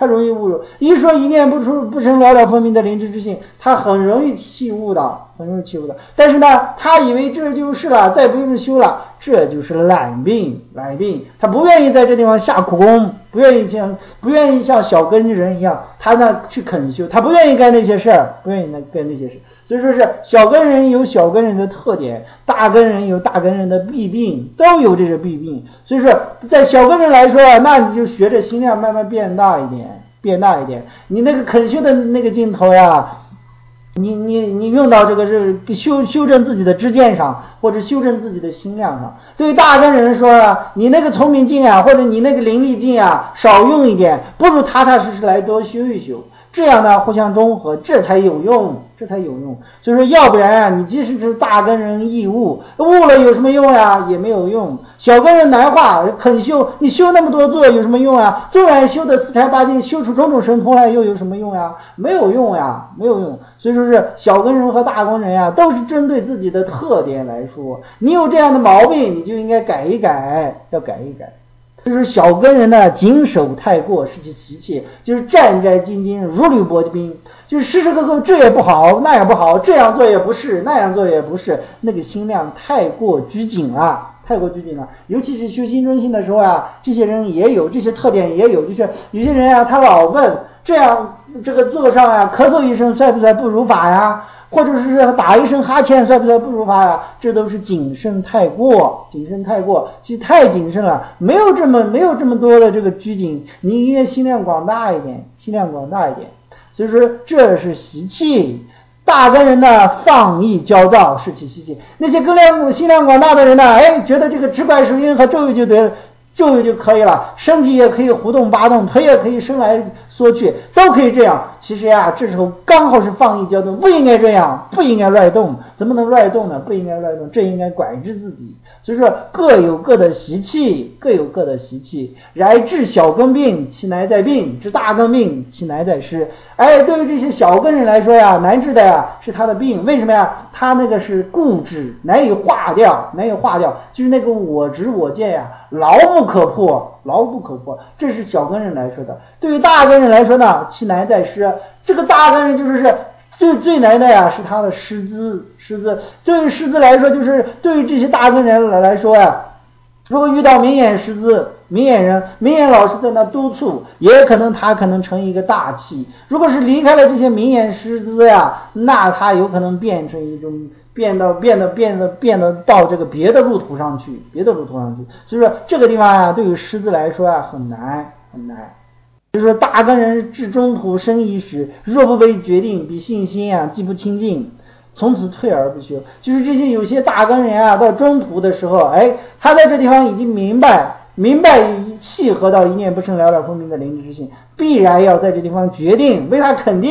他容易误入。一说一念不生了了分明的灵知之性，他很容易起悟的，很容易起悟的。但是呢，他以为这就是了，再不用修了，这就是懒病。他不愿意在这地方下苦功，不愿意像小根人一样，他呢去恳修，他不愿意干那些事儿，所以说是小根人有小根人的特点，大根人有大根人的弊病，都有这个弊病。所以说在小根人来说，那你就学着心量慢慢变大一点，你那个恳修的那个劲头呀，你用到这个是修正自己的知见上，或者修正自己的心量上。对于大根人说啊，你那个聪明劲啊，或者你那个灵力劲啊，少用一点，不如踏踏实实来多修一修，这样呢互相中和，这才有用。所以说要不然啊，你即使是大根人易悟了有什么用呀？也没有用。小根人难化，肯修，你修那么多座有什么用啊？纵然修的四开八进，修出种种神通来又有什么用呀？没有用。所以说是小根人和大根人呀，都是针对自己的特点来说，你有这样的毛病，你就应该改一改。就是小根人呢，谨守太过，是其习气，就是战战兢兢，如履薄冰，就是时时刻刻这也不好，那也不好，这样做也不是，那样做也不是，那个心量太过拘谨了。尤其是修心中心的时候啊，这些人也有这些特点，也有就是有些人啊，他老问这样这个座上啊，咳嗽一声算不算不如法呀？或者是打一声哈欠算不算不如法呀？这都是谨慎太过，其实太谨慎了，没有这么多的这个拘谨，你应该心量广大一点。所以说这是习气。大根人呢，放逸焦躁，是其习气。那些心量广大的人呢，觉得这个直拐手印和咒语就对了，咒语就可以了，身体也可以活动八动，腿也可以伸来缩去，都可以这样。其实呀，这时候刚好是放逸焦动，不应该这样，不应该乱动。怎么能乱动呢？不应该乱动，这应该管制自己。所以说各有各的习气，然治小根病，其乃在病；治大根病，其乃在失。对于这些小根人来说呀，难治的呀是他的病。为什么呀？他那个是固执，难以化掉，就是那个我执我见呀，牢不可破。这是小根人来说的。对于大根人来说呢，其乃在失。这个大根人就是最难的呀，是他的师资。对于师资来说，就是对于这些大根人来说呀，如果遇到明眼师资、明眼老师在那督促，也可能他成一个大器。如果是离开了这些明眼师资呀，那他有可能变成一种变得到这个别的路途上去。所以说这个地方呀，对于师资来说啊，很难。就是说大根人至中途生一时，若不为决定，比信心啊既不清净，从此退而不修。就是这些有些大根人啊，到中途的时候，他在这地方已经明白契合到一念不生了了分明的灵知之性，必然要在这地方决定，为他肯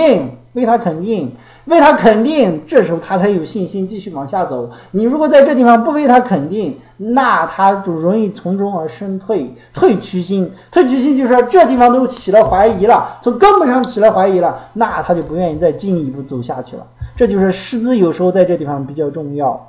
定，这时候他才有信心继续往下走。你如果在这地方不为他肯定，那他就容易从中而生退趋心。就是说这地方都起了怀疑了，从根本上起了怀疑了，那他就不愿意再进一步走下去了。这就是师资有时候在这地方比较重要。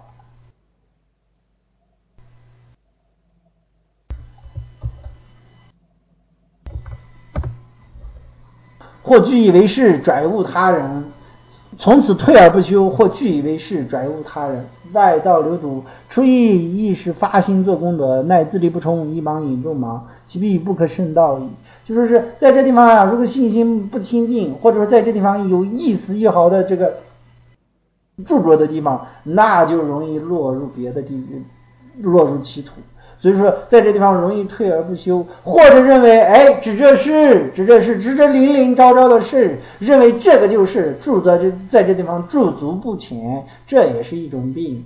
或据以为是，拽悟他人，从此退而不修；或据以为是，拽悟他人，外道流毒，出于意识发心做功德，乃自力不充，一忙引众忙，其必不可胜道矣。就说是在这地方啊，如果信心不清净，或者说在这地方有一丝一毫的这个著着的地方，那就容易落入别的地狱，落入歧途。所以说在这地方容易退而不修，或者认为指这灵灵昭昭的事，认为这个就是在这地方驻足不前，这也是一种病。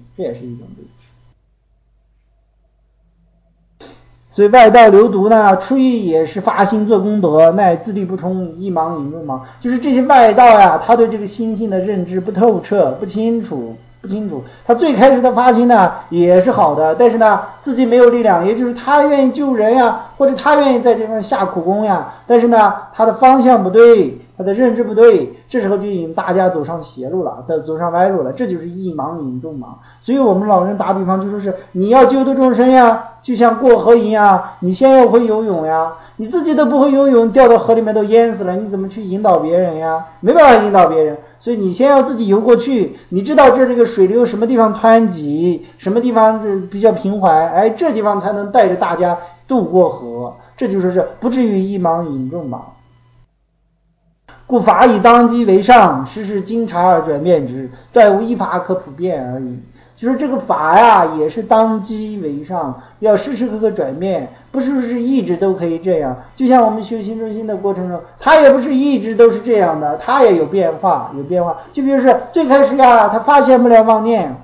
所以外道流毒呢，出于也是发心做功德，乃自力不充，一忙引众忙。就是这些外道呀，他对这个心性的认知不透彻，不清楚。他最开始的发心呢也是好的，但是呢自己没有力量，也就是他愿意救人呀，或者他愿意在这方下苦功呀，但是呢他的方向不对，他的认知不对，这时候就引大家走上邪路了，走上歪路了，这就是一忙引众忙。所以我们老人打比方就说是你要救度众生呀，就像过河一样，你先要会游泳呀， 你自己都不会游泳，掉到河里面都淹死了，你怎么去引导别人呀？没办法引导别人，所以你先要自己游过去，你知道这个水流什么地方湍急，什么地方比较平缓，哎，这地方才能带着大家渡过河，这就是不至于一盲引众吧。故法以当机为上，时时经察而转变之，断无一法可普遍而已。就是这个法呀，也是当机为上，要时时刻刻转变，不是一直都可以这样。就像我们修心中心的过程中，它也不是一直都是这样的，它也有变化，有变化。就比如说最开始呀，他发现不了妄念，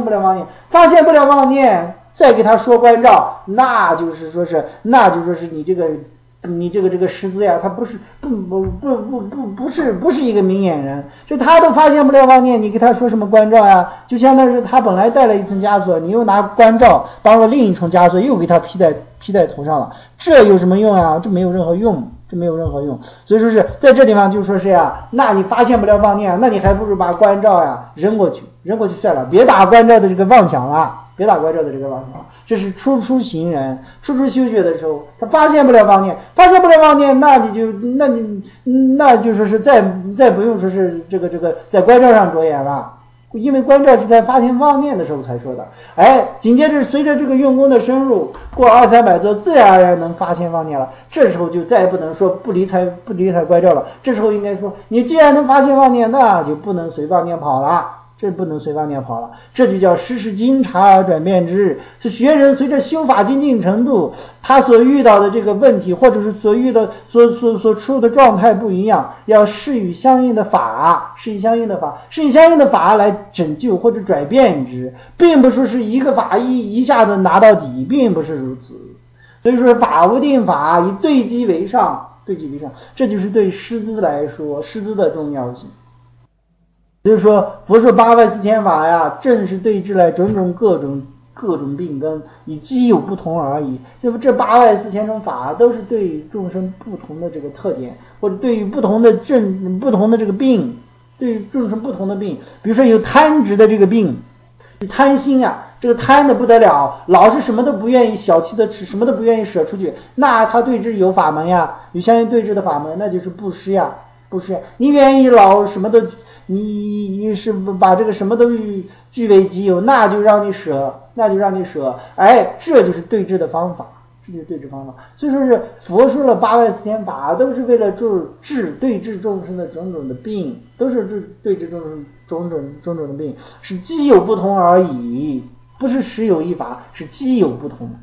再给他说关照，那就是说是你这个识字呀，他不是一个明眼人，就他都发现不了妄念，你给他说什么关照呀？就相当于是他本来带了一层枷锁，你又拿关照当了另一重枷锁，又给他披在头上了，这有什么用啊？这没有任何用。所以说是在这地方就说是呀，那你发现不了妄念，那你还不如把关照呀扔过去算了，别打关照的这个妄想了。这是初行人，初修学的时候，他发现不了妄念，那就说是再不用说是这个在关照上着眼了，因为关照是在发现妄念的时候才说的。哎，紧接着随着这个用功的深入，过200-300座，自然而然能发现妄念了。这时候就再也不能说不理睬关照了，这时候应该说，你既然能发现妄念，那就不能随妄念跑了。这就叫时时经察而转变之。是学人随着修法精进程度，他所遇到的这个问题，或者是所处的状态不一样，要施以相应的法来拯救或者转变之，并不说是一个法一下子拿到底，并不是如此。所以说法无定法，以对机为上，这就是对师资来说师资的重要性。所以说佛说8万4千法呀，正是对治来种种各种病根，以机有不同而已。这8万4千种法都是对于众生不同的这个特点，或者对于不同的这个病，对于众生不同的病。比如说有贪执的这个病，贪心啊，这个贪的不得了，老是什么都不愿意，小气的吃，什么都不愿意舍出去，那他对治有法门呀，有相应对治的法门，那就是布施呀。你愿意老什么都你是把这个什么都据为己有，那就让你舍，哎，这就是对治的方法，所以说是佛说了8万4千法，都是为了对治众生的种种的病，都是对治众生种种的病，是机有不同而已，不是实有一法，是机有不同。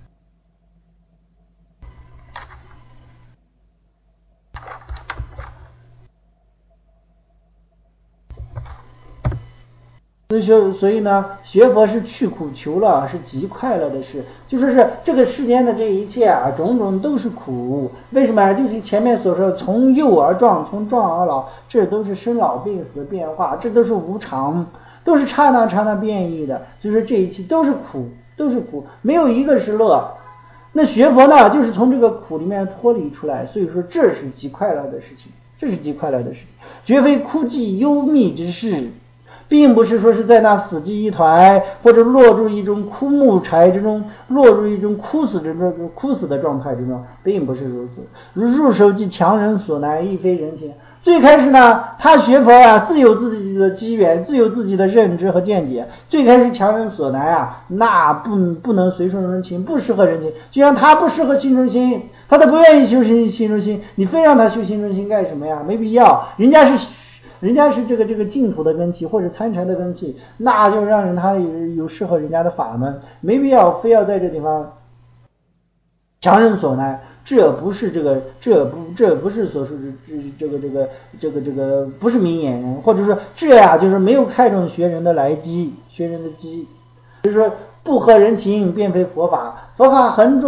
所以呢，学佛是去苦求乐，是极快乐的事。就说是这个世间的这一切啊，种种都是苦。为什么？就是前面所说，从幼而壮，从壮而老，这都是生老病死的变化，这都是无常，都是刹那变异的。所以说这一切都是苦，没有一个是乐。那学佛呢，就是从这个苦里面脱离出来，所以说这是极快乐的事情，绝非枯寂幽密之事。并不是说是在那死寂一团，或者落入一种枯木柴之中，落入一种枯死的状态之中，并不是如此。入手即强人所难，亦非人情。最开始呢，他学佛啊，自有自己的机缘，自有自己的认知和见解。最开始强人所难啊，那不能随顺人情，不适合人情。就像他不适合心中心，他都不愿意修心中心，你非让他修心中心干什么呀？没必要。人家是这个净土的根器，或者参禅的根器，那就让他有适合人家的法门，没必要非要在这地方强人所难。这不是所说的这个不是明眼人，或者说这呀就是没有看重学人的机，就是说不合人情，便非佛法。佛法横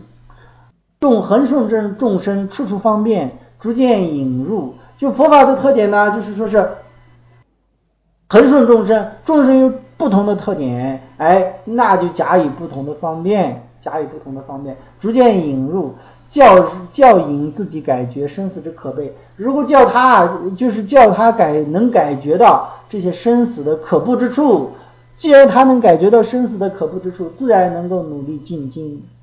顺众生，处处方便，逐渐引入。就佛法的特点呢，就是说是横顺众生，众生有不同的特点，哎，那就加以不同的方便，逐渐引入，教引自己改觉生死之可悲。如果叫他能感觉到这些生死的可怖之处，既然他能感觉到生死的可怖之处，自然能够努力进精，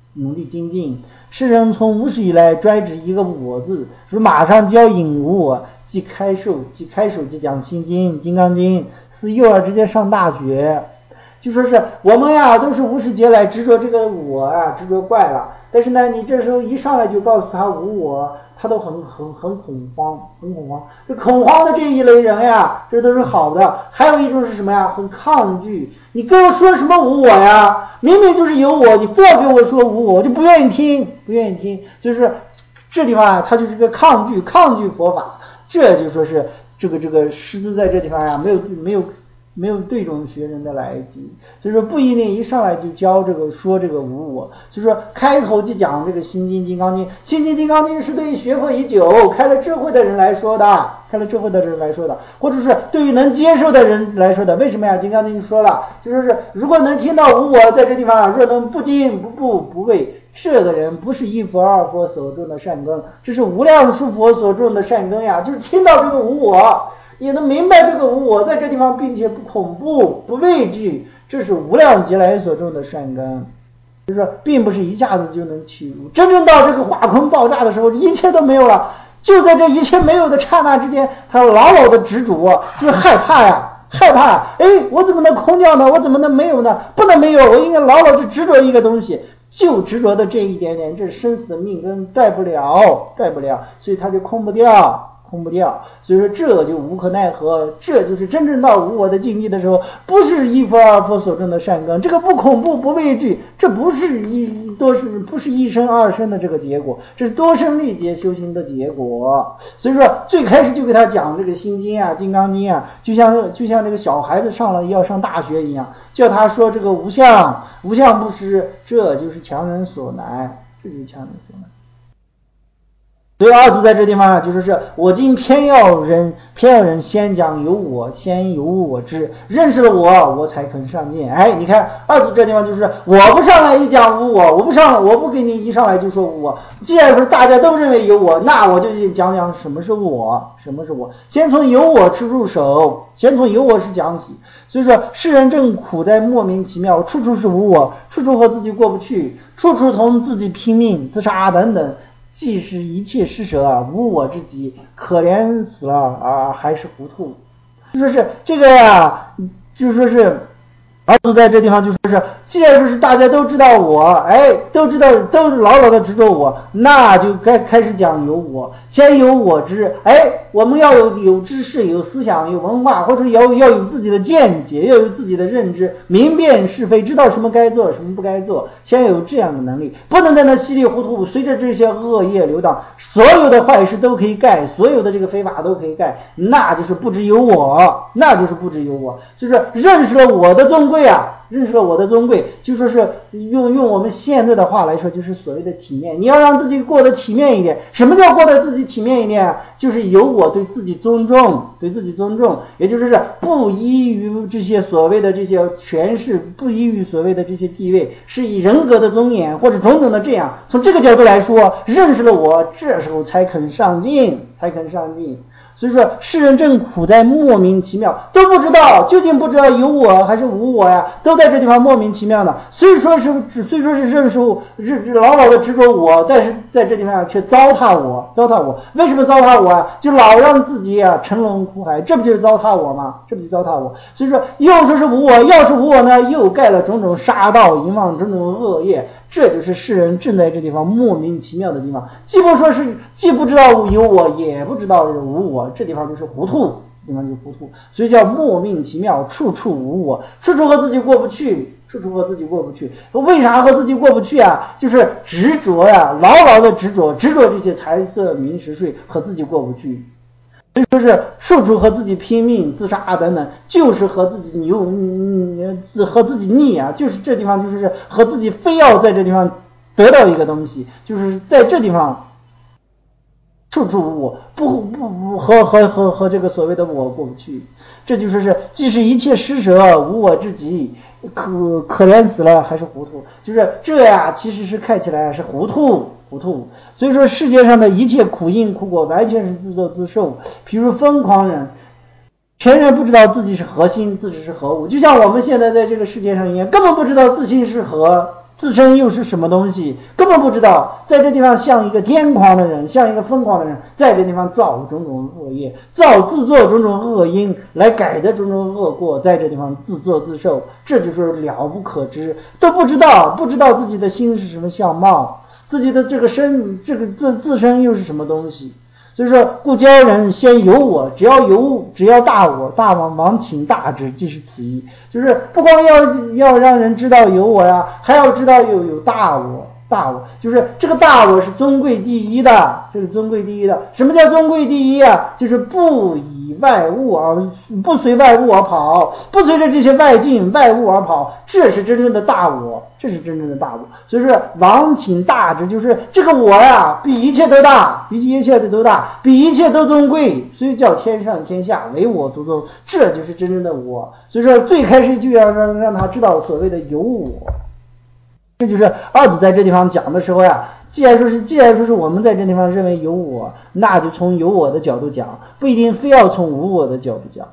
努力精进。世人从无始以来专指一个我字，说马上就要引无我，即开授即讲心经、金刚经，是幼儿直接上大学。就说是我们呀都是无始劫来执着这个我啊，执着怪了。但是呢，你这时候一上来就告诉他无我，他都很恐慌。这恐慌的这一类人呀，这都是好的。还有一种是什么呀？很抗拒。你跟我说什么无我呀？明明就是有我，你非要跟我说无我，我就不愿意听。就是这地方啊，他就是个抗拒佛法。这就说是这个师资在这地方呀，没有对种学人的来及，所以说不一定一上来就教说这个无我，就是说开头就讲这个心经金刚经，心经金刚经是对于学佛已久开了智慧的人来说的，或者是对于能接受的人来说的。为什么呀？金刚经说了，就说是如果能听到无我在这地方，若能不惊不畏，这个人不是一佛二佛所种的善根，这是无量数佛所种的善根呀，就是听到这个无我，也能明白这个无我在这地方，并且不恐怖不畏惧，这是无量劫来所种的善根。就是说并不是一下子就能起入，真正到这个化空爆炸的时候，一切都没有了。就在这一切没有的刹那之间，他牢的执着，是害怕呀。我怎么能空掉呢？我怎么能没有呢？不能没有，我应该牢地执着一个东西，就执着的这一点点，这是生死的命根，带不了，所以他就空不掉。所以说这就无可奈何，这就是真正到无我的境地的时候，不是一佛二佛所种的善根，这个不恐怖不畏惧，这不是一生二生的这个结果，这是多生历劫修行的结果。所以说最开始就给他讲这个心经啊、金刚经啊，就像这个小孩子要上大学一样，叫他说这个无相不实，这就是强人所难。所以二祖在这地方就是是我今偏要人先讲有我，先有我知，认识了我才肯上进。你看二祖这地方就是我不上来一讲无我，我不给你一上来就说无我。既然说大家都认为有我，那我就讲什么是我，先从有我之入手，先从有我是讲起。所以说世人正苦在莫名其妙，处处是无我，处处和自己过不去，处处同自己拼命自杀等等，既是一切施舍无我之极，可怜死了还是糊涂。就说是这个呀，就说是二祖在这地方就说是，既然说是大家都知道我，都知道都牢的执着我，那就该开始讲有我，先有我知。我们要有知识、有思想、有文化，或者要有自己的见解，要有自己的认知，明辨是非，知道什么该做，什么不该做，先有这样的能力，不能在那稀里糊涂，随着这些恶业流荡，所有的坏事都可以盖，所有的这个非法都可以盖，那就是不知有我，就是认识了我的尊贵就说是用我们现在的话来说，就是所谓的体面。你要让自己过得体面一点，什么叫过得自己体面一点？就是有我对自己尊重，也就是不依于这些所谓的这些权势，不依于所谓的这些地位，是以人格的尊严或者种种的这样。从这个角度来说，认识了我，这时候才肯上进。所以说世人正苦在莫名其妙，都不知道究竟不知道有我还是无我呀，都在这地方莫名其妙的。虽说是认识牢的执着我，但是在这地方却糟蹋我。为什么糟蹋我就老让自己沉沦苦海，这不就是糟蹋我吗？所以说又说是无我，要是无我呢，又盖了种种杀盗淫妄种种恶业。这就是世人正在这地方莫名其妙的地方，既不知道有我，也不知道无我，这地方就是糊涂，所以叫莫名其妙，处处无我，处处和自己过不去。为啥和自己过不去就是执着牢的执着这些财色名食睡，和自己过不去。所以说是处处和自己拼命自杀等等，就是和自己逆就是这地方就是和自己非要在这地方得到一个东西，就是在这地方处处无我，不和这个所谓的我过不去。这就说是既是一切施舍无我之极，可怜死了还是糊涂，就是这其实是看起来是糊涂。所以说世界上的一切苦因苦果完全是自作自受。比如疯狂人全然不知道自己是何心，自己是何物，就像我们现在在这个世界上一样，根本不知道自心是何， 自身又是什么东西，根本不知道，在这地方像一个癫狂的人，像一个疯狂的人，在这地方造种种恶业，自作种种恶因，来改的种种恶过，在这地方自作自受，这就是了不可知，都不知道自己的心是什么相貌，自己的这个身，这个自身又是什么东西。所以说，故教人先有我，只要大我，大王请大之，即是此意。就是不光要让人知道有我呀，还要知道有大我。就是这个大我是尊贵第一的，这是尊贵第一的。什么叫尊贵第一啊？就是不随外物而跑，不随着这些外境外物而跑，这是真正的大我，所以说王请大之，就是这个我呀，比一切都大，比一切都尊贵，所以叫天上天下唯我独尊，这就是真正的我。所以说最开始就要让他知道所谓的有我。这就是二子在这地方讲的时候呀，既然说是我们在这地方认为有我，那就从有我的角度讲，不一定非要从无我的角度讲。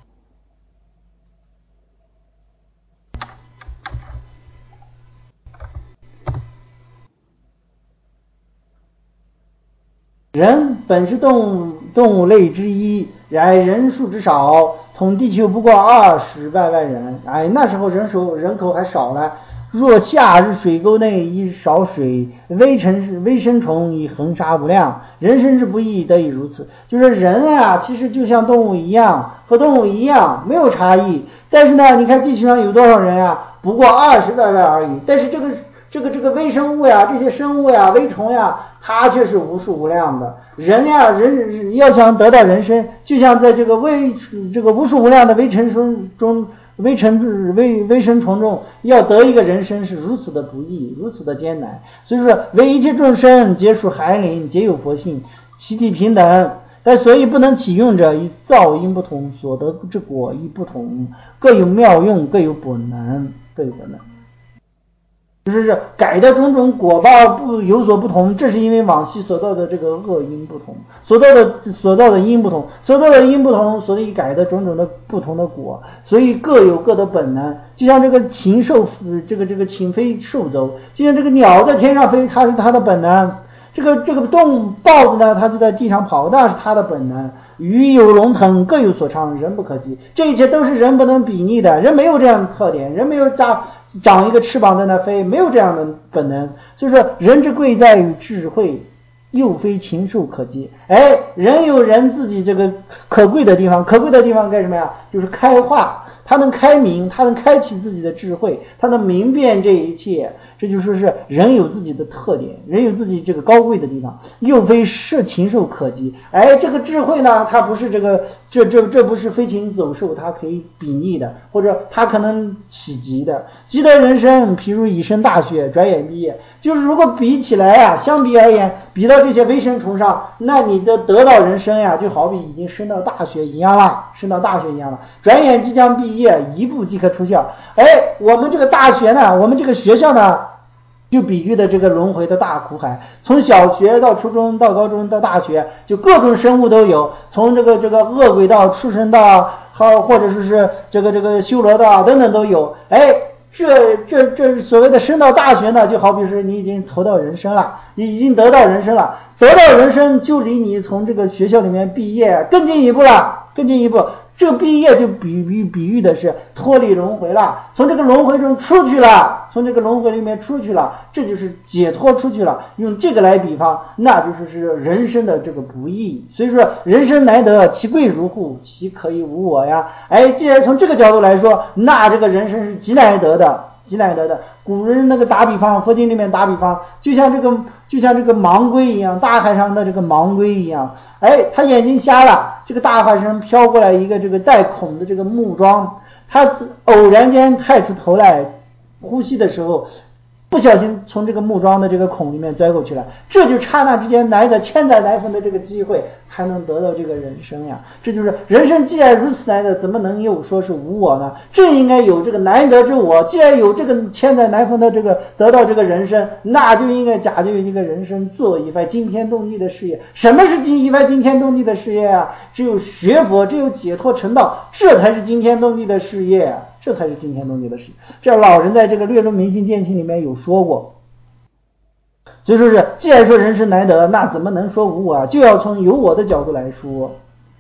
人本是动物类之一，然人数之少，统地球不过20万人。那时候人口还少了。若夏日水沟内一少水，微生虫已横杀无量，人生之不易得以如此。就是人啊，其实就像动物一样，和动物一样没有差异。但是呢，你看地球上有多少人啊？不过20万而已。但是这个微生物呀，这些生物呀，微虫呀，它却是无数无量的。人呀，人要想得到人生，就像在这个无数无量的微生虫中要得一个人生是如此的不易，如此的艰难。所以说为一切众生皆属海灵，皆有佛性，其体平等，但所以不能起用者，以造因不同，所得之果亦不同，各有妙用，各有本能。就是改的种种果报有所不同，这是因为往昔所造的这个恶因不同，所造的因不同，所以改的种种的不同的果，所以各有各的本能。就像这个禽兽，这个禽飞兽走，就像这个鸟在天上飞，它是它的本能；这个豹子呢，它就在地上跑，那是它的本能。鱼有龙腾，各有所长，人不可及。这一切都是人不能比拟的，人没有这样的特点，人没有长一个翅膀在那飞，没有这样的本能。所以说人之贵在于智慧，又非禽兽可及。人有人自己这个可贵的地方干什么呀？就是开化，他能开明，他能开启自己的智慧，他能明辨这一切。这就说是人有自己的特点，人有自己这个高贵的地方，又非禽兽可及。这个智慧呢，它不是这不是飞禽走兽它可以比拟的，或者它可能企及的。积德人生，譬如以身大学，转眼毕业。就是如果比起来啊，相比而言，比到这些微生虫上，那你的得到人生呀，就好比已经升到大学一样了，转眼即将毕业，一步即可出校。我们这个大学呢，我们这个学校呢，就比喻的这个轮回的大苦海，从小学到初中到高中到大学，就各种生物都有，从这个恶鬼道、畜生道，或者是这个修罗道等等都有。这所谓的升到大学呢，就好比是你已经投到人生了，你已经得到人生了，得到人生就离你从这个学校里面毕业更进一步了。这个毕业就比喻的是脱离轮回了，从这个轮回中出去了，从这个轮回里面出去了，这就是解脱出去了。用这个来比方，那就是人生的这个不易。所以说人生难得，其贵如故，其可以无我呀。既然从这个角度来说，那这个人生是极难得的。古人那个打比方，佛经里面打比方，就像这个盲龟一样，大海上的这个盲龟一样。他眼睛瞎了，这个大海上飘过来一个这个带孔的这个木桩，他偶然间探出头来呼吸的时候，不小心从这个木桩的这个孔里面钻过去了，这就刹那之间难得千载难逢的这个机会，才能得到这个人生呀。这就是人生既然如此难得，怎么能又说是无我呢？正应该有这个难得之我。既然有这个千载难逢的这个得到这个人生，那就应该假借这个人生做一番惊天动地的事业。什么是一番惊天动地的事业啊？只有学佛，只有解脱成道，这才是惊天动地的事业。 这才是惊天动地的事。这老人在这个略论明心见性里面有说过。所以说是，既然说人生难得，那怎么能说无我啊？就要从有我的角度来说。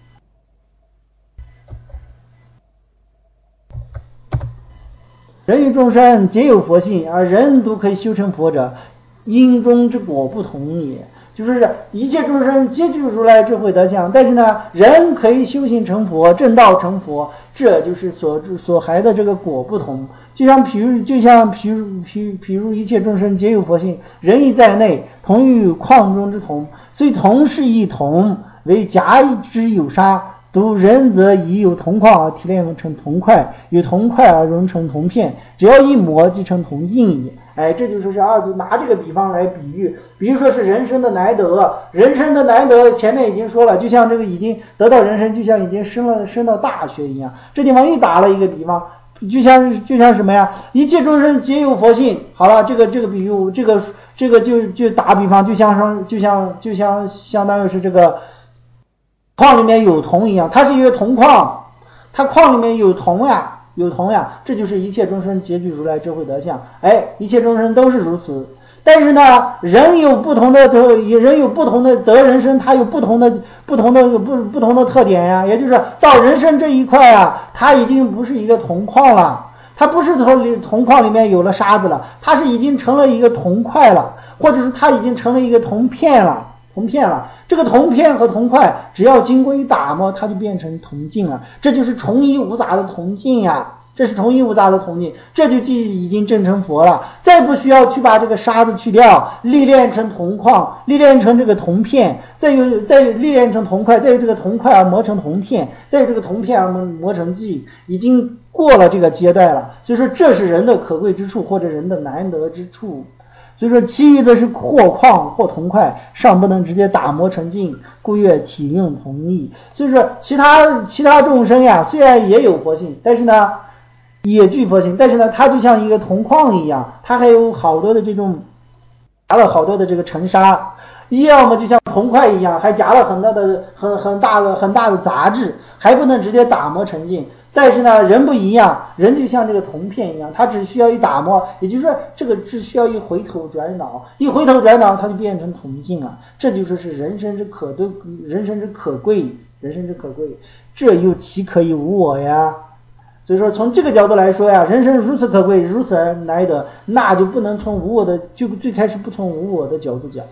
人与众生皆有佛性，而人独可以修成佛者，因中之果不同也。就是一切众生皆具如来智慧德相，但是呢，人可以修行成佛，正道成佛，这就是所含的这个果不同。就像譬如一切众生皆有佛性，人亦在内，同于矿中之铜，虽铜是一铜，为假之有沙。独人则以有铜矿而提炼成铜块，有铜块而熔成铜片，只要一磨即成铜印也。哎，这就说是二祖拿这个比方来比喻，比如说是人生的难得，人生的难得前面已经说了，就像这个已经得到人生，就像已经升到大学一样。这地方又打了一个比方，就像什么呀？一切众生皆有佛性。好了，这个比喻，这个就打比方，就像相当于是这个矿里面有铜一样，它是一个铜矿，它矿里面有铜呀，这就是一切众生皆具如来智慧德相。哎，一切众生都是如此。但是呢，人有不同的得人生，它有不同的特点呀。也就是到人生这一块啊，它已经不是一个铜矿了，它不是铜矿里面有了沙子了，它是已经成了一个铜块了，或者是它已经成了一个铜片了。这个铜片和铜块只要经过一打磨，它就变成铜镜了。这就是重一无杂的铜镜呀，这就已经证成佛了。再不需要去把这个沙子去掉，历练成铜矿，历练成这个铜片，再历练成铜块，再由这个铜块而磨成铜片，再由这个铜片而磨成镜，已经过了这个阶段了。所以说这是人的可贵之处，或者人的难得之处。所以说其余的是或矿或铜块，尚不能直接打磨成镜，故曰体用同义。所以说其他众生呀，虽然也有佛性，但是呢也具佛性，但是呢它就像一个铜矿一样，它还有好多的这种夹了好多的这个尘沙，要么就像铜块一样，还夹了很大的杂质，还不能直接打磨成镜。但是呢，人不一样，人就像这个铜片一样，它只需要一打磨，也就是说这个只需要一回头转脑，它就变成铜镜了。这就说是人生之可贵，这又岂可以无我呀？所以说从这个角度来说呀，人生如此可贵，如此难得，那就不能从无我的，就最开始不从无我的角度讲。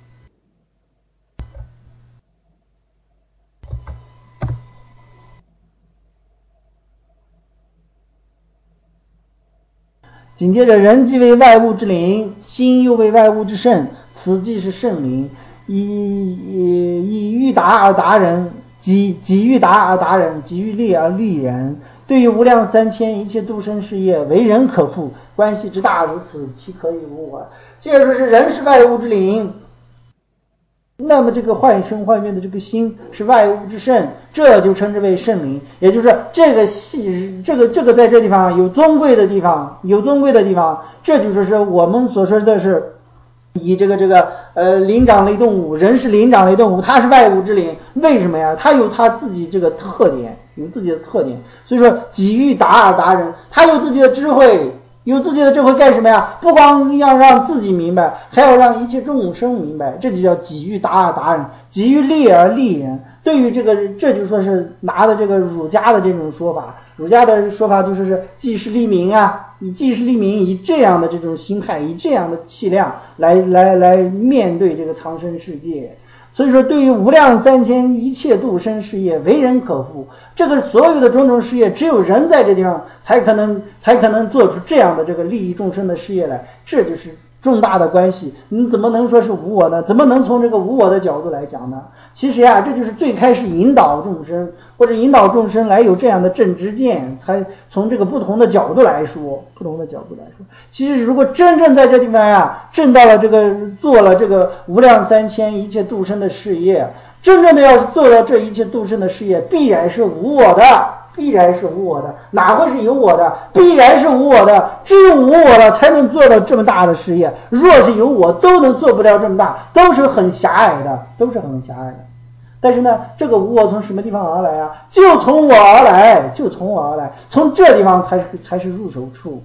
紧接着，人即为外物之灵，心又为外物之圣，此即是圣灵。以欲达而达人，己欲达而达人，己欲利而利人。对于无量三千一切度生事业，为人可复，关系之大如此，岂可以无我？接着说是人是外物之灵，那么这个幻生幻灭的这个心是外物之圣，这就称之为圣灵。也就是这个在这地方有尊贵的地方，这就说是我们所说的是以这个灵长类动物，人是灵长类动物，它是外物之灵。为什么呀？它有它自己这个特点，所以说己欲达而达人，它有自己的智慧。干什么呀？不光要让自己明白，还要让一切众生明白，这就叫己欲达而达人，己欲利而利人。对于这就说是拿的这个儒家的这种说法，儒家的说法就是济世利民啊，以这样的这种心态，以这样的气量来面对这个苍生世界。所以说对于无量三千一切度生事业，为人可复。这个所有的种种事业，只有人在这地方才可能做出这样的这个利益众生的事业来，这就是重大的关系。你怎么能说是无我呢？怎么能从这个无我的角度来讲呢？其实呀，这就是最开始引导众生来有这样的正知见，才从这个不同的角度来说。其实如果真正在这地方呀，证到了做了这个无量三千一切度生的事业，真正的要是做到这一切度生的事业，必然是无我的，哪会是有我的？必然是无我的，只有无我了才能做到这么大的事业。若是有我，都能做不了这么大，都是很狭隘的。 但是呢，这个无我从什么地方而来啊？就从我而来，就从我而来，从这地方才是入手处。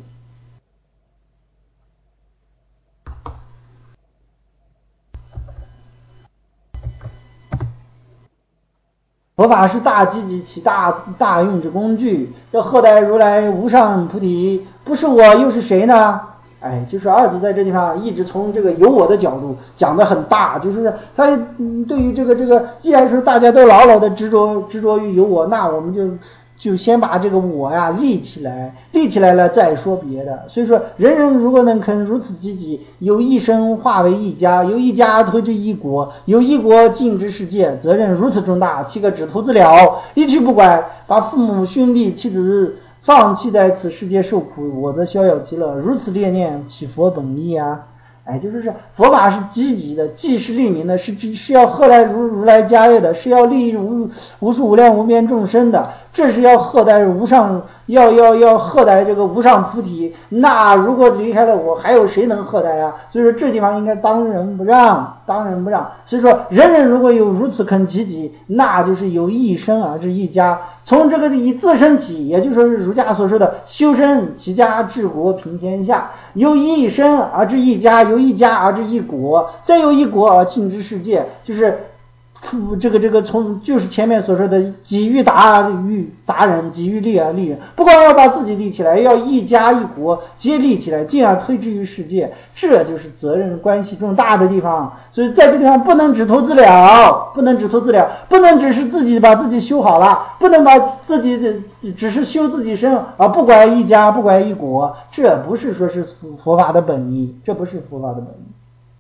佛法是大积极其大用之工具。这后代如来无上菩提，不是我又是谁呢？就是二祖在这地方一直从这个有我的角度讲得很大，就是他对于这个，既然是大家都牢牢的执着于有我，那我们就先把这个我呀立起来了再说别的。所以说，人人如果能肯如此积极，由一生化为一家，由一家推至一国，由一国尽之世界，责任如此重大，岂可只图自了，一去不拐，把父母兄弟妻子放弃在此世界受苦，我则逍遥极乐，如此烈念，岂佛本意啊？就是佛法是积极的，既是利民的，是要贺来如来家业的，是要利益无数无量无边众生的，这是要贺来无上，要贺来这个无上菩提。那如果离开了我，还有谁能贺来啊？所以说这地方应该当仁不让。所以说，人人如果有如此肯积极，那就是有一生而治一家。从这个以自身起，也就是说是儒家所说的修身齐家治国平天下，由一身而治一家，由一家而治一国，再由一国而尽之世界，就是这个从就是前面所说的己欲达人，己欲立而立人，不光要把自己立起来，要一家一国皆立起来，进而推之于世界，这就是责任关系重大的地方。所以在这地方不能只图自了，不能只是自己把自己修好了，不能把自己只是修自己身而不管一家不管一国，这不是说是佛法的本意，这不是佛法的本意。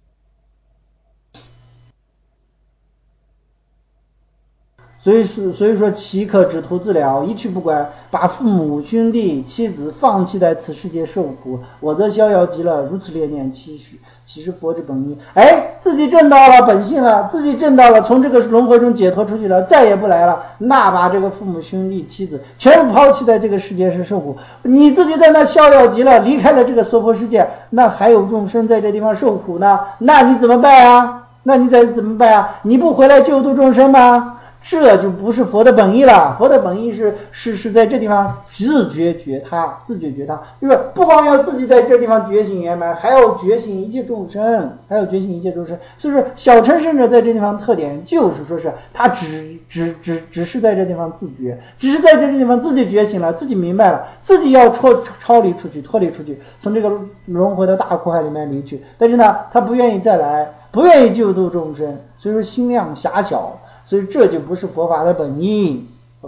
所以说，岂可只图自了，一去不拐，把父母兄弟妻子放弃在此世界受苦，我则逍遥极乐，如此烈念，岂是佛之本意？自己证到了本性了，自己证到了，从这个轮回中解脱出去了，再也不来了，那把这个父母兄弟妻子全部抛弃在这个世界上受苦，你自己在那逍遥极乐，离开了这个娑婆世界，那还有众生在这地方受苦呢，那你怎么办啊？你不回来救度众生吗？这就不是佛的本意了。佛的本意是在这地方自觉觉他，就是不光要自己在这地方觉醒圆满，还要觉醒一切众生，所以说小乘圣者在这地方特点就是说是他只是在这地方自觉，只是在这地方自己觉醒了，自己明白了，自己要超离出去，脱离出去，从这个轮回的大苦海里面离去，但是呢他不愿意再来，不愿意救度众生，所以说心量狭小，所以这就不是佛法的本意。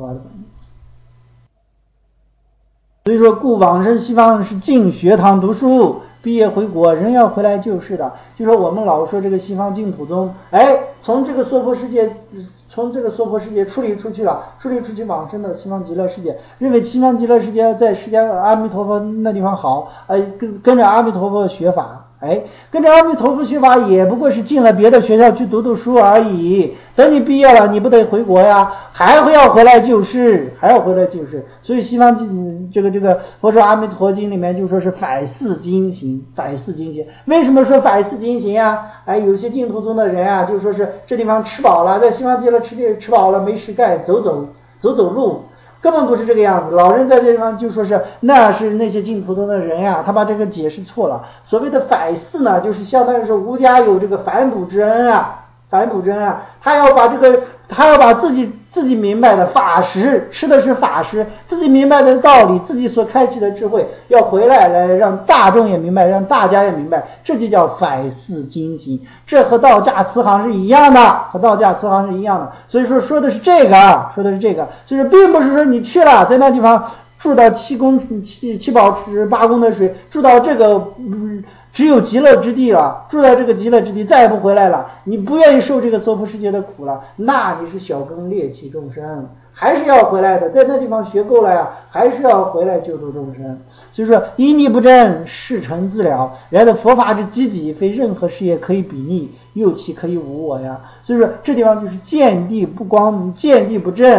所以说，故往生西方是进学堂读书，毕业回国仍要回来救世的。就说我们老说这个西方净土宗，从这个娑婆世界处理出去往生的西方极乐世界，认为西方极乐世界在释迦阿弥陀佛那地方好，跟着阿弥陀佛学法。跟着阿弥陀佛学法也不过是进了别的学校去读书而已，等你毕业了你不得回国呀，还会要回来救世。所以西方这个佛说阿弥陀经里面就说是反四经行。为什么说反四经行啊？有些净土宗的人啊，就说是这地方吃饱了，在西方极乐世界吃饱了没事干，走路，根本不是这个样子。老人在这地方就说是那是那些净土宗的人呀，他把这个解释错了。所谓的反四呢，就是相当于是无家有这个反哺之恩啊，他要把自己明白的法食，吃的是法食，自己明白的道理，自己所开启的智慧要回来让大众也明白，让大家也明白，这就叫反四经行。这和道家慈航是一样的，所以说的是这个，就是并不是说你去了在那地方住到七宝池八公的水，住到这个只有极乐之地了，住在这个极乐之地再也不回来了，你不愿意受这个娑婆世界的苦了，那你是小根劣气众生，还是要回来的，在那地方学够了呀，还是要回来救度众生。所以说因逆不争，事成自了，然的佛法之积极，非任何事业可以比拟，又岂可以无我呀？所以说这地方就是见地不正，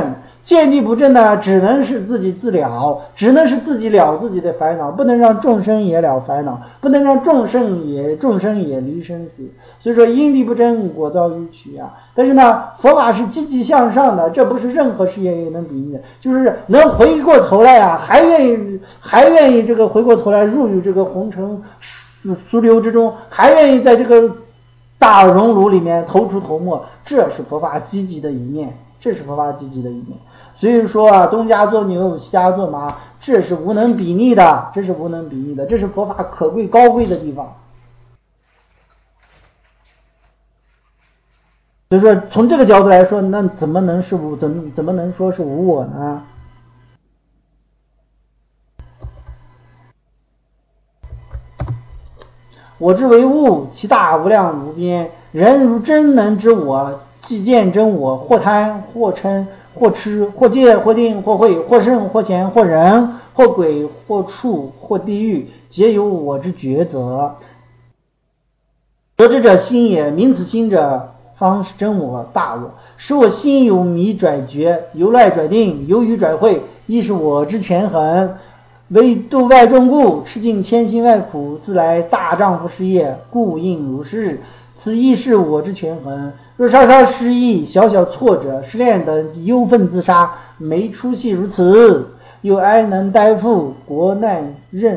见地不正呢，只能是自己自了，只能是自己了自己的烦恼，不能让众生也了烦恼，不能让众生也离生死。所以说因地不正，果报迂曲啊。但是呢，佛法是积极向上的，这不是任何事业也能比拟的，就是能回过头来啊，还愿意这个回过头来入于这个红尘俗流之中，还愿意在这个大熔炉里面投出头没，这是佛法积极的一面，所以说啊，东家做牛，西家做马，这是无能比拟的，这是佛法可贵高贵的地方。所以说从这个角度来说，那怎么能说是无我呢？我之为物，其大无量无边，人如真能知我，即见真我，或贪或嗔或痴或戒或定或慧或圣或贤或人或鬼或畜或地狱，皆有我之觉则。得知者心也，明此心者，方是真我大我。使我心有迷转觉，由赖转定，由愚转慧，亦是我之权衡。为度外众故，吃尽千辛万苦，自来大丈夫事业，故应如是。此亦是我之权衡。若稍稍失意，小小挫折，失恋等忧愤自杀，没出息如此，又哀能担负国难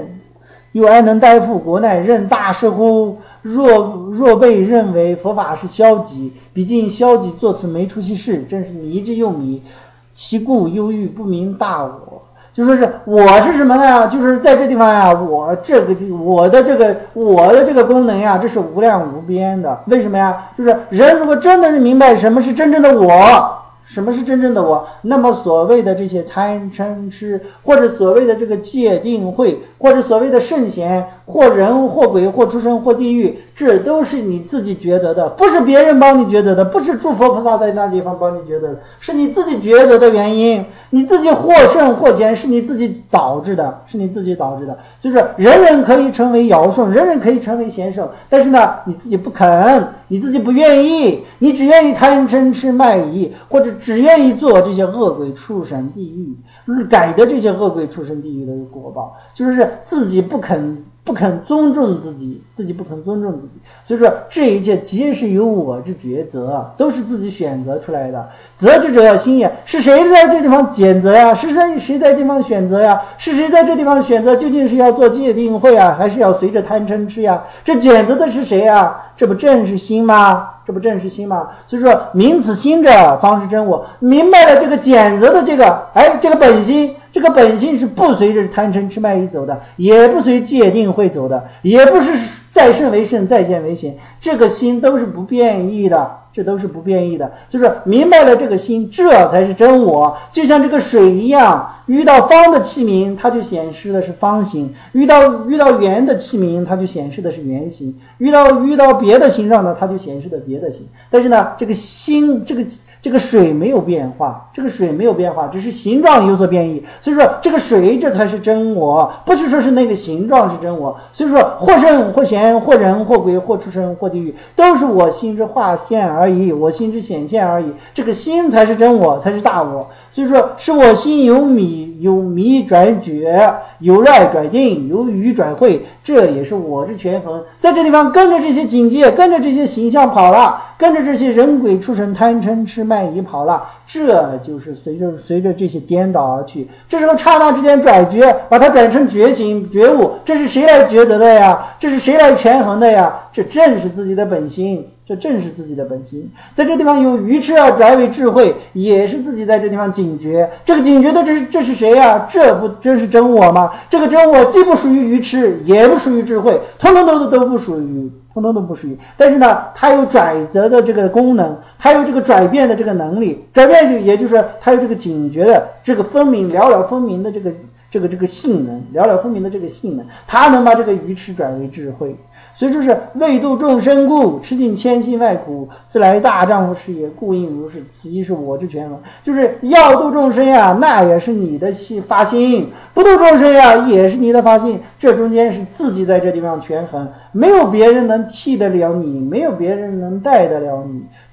任大事乎？若被认为佛法是消极，毕竟消极做此没出息事，正是迷之又迷，其故忧郁不明大我。就说是我是什么呢？就是在这地方呀，我的这个功能呀，这是无量无边的。为什么呀？就是人如果真的是明白什么是真正的我，那么所谓的这些贪嗔痴，或者所谓的这个戒定慧，或者所谓的圣贤，或人或鬼或畜生或地狱，这都是你自己觉得的，不是别人帮你觉得的，不是诸佛菩萨在那地方帮你觉得的，是你自己觉得的原因。你自己或圣或贤，是你自己导致的。就是人人可以成为尧圣，人人可以成为贤圣，但是呢，你自己不肯，你自己不愿意，你只愿意贪嗔痴慢疑，或者只愿意做这些恶鬼畜生地狱，改的这些恶鬼畜生地狱的果报，就是自己不肯尊重自己，所以说这一切皆是由我之抉择，都是自己选择出来的。择之者心也，是谁在这地方拣择呀？是谁在这地方选择呀？是谁在这地方选择？究竟是要做戒定慧啊，还是要随着贪嗔痴呀？这拣择的是谁啊？这不正是心吗？所以说明此心者，方是真我。明白了这个拣择的这个本心是不随着贪嗔痴慢疑走的，也不随戒定慧走的，也不是再胜为胜，再贤为贤，这个心都是不变异的。就是明白了这个心，这才是真我。就像这个水一样，遇到方的器皿，它就显示的是方形；遇到圆的器皿，它就显示的是圆形；遇到别的形状呢，它就显示的别的形。但是呢，这个心，这个水没有变化，只是形状有所变异。所以说这个水，这才是真我，不是说是那个形状是真我。所以说或圣或贤或人或鬼或畜生或地狱，都是我心之化现而已，我心之显现而已。这个心才是真我，才是大我。所以说是我心有迷转觉，由赖转定，由愚转慧，这也是我之权衡。在这地方跟着这些境界，跟着这些形象跑了，跟着这些人鬼畜生贪嗔痴慢疑跑了，这就是随着这些颠倒而去。这时候刹那之间转觉，把它转成觉醒觉悟，这是谁来抉择的呀？这是谁来权衡的呀？这正是自己的本心。在这地方有愚痴啊转为智慧，也是自己在这地方警觉。这个警觉的这是谁啊？这是真我吗？这个真我既不属于愚痴，也不属于智慧，通通都不属于。但是呢，它有转折的这个功能，它有这个转变的这个能力，转变也就是它有这个警觉的这个了了分明的这个性能，它能把这个愚痴转为智慧。所以说是为度众生故，吃尽千辛万苦，自来大丈夫事业，故应如是。此亦是我之权衡。就是要度众生呀，那也是你的发心；不度众生呀，也是你的发心。这中间是自己在这地方权衡，没有别人能替得了你，没有别人能带得了你。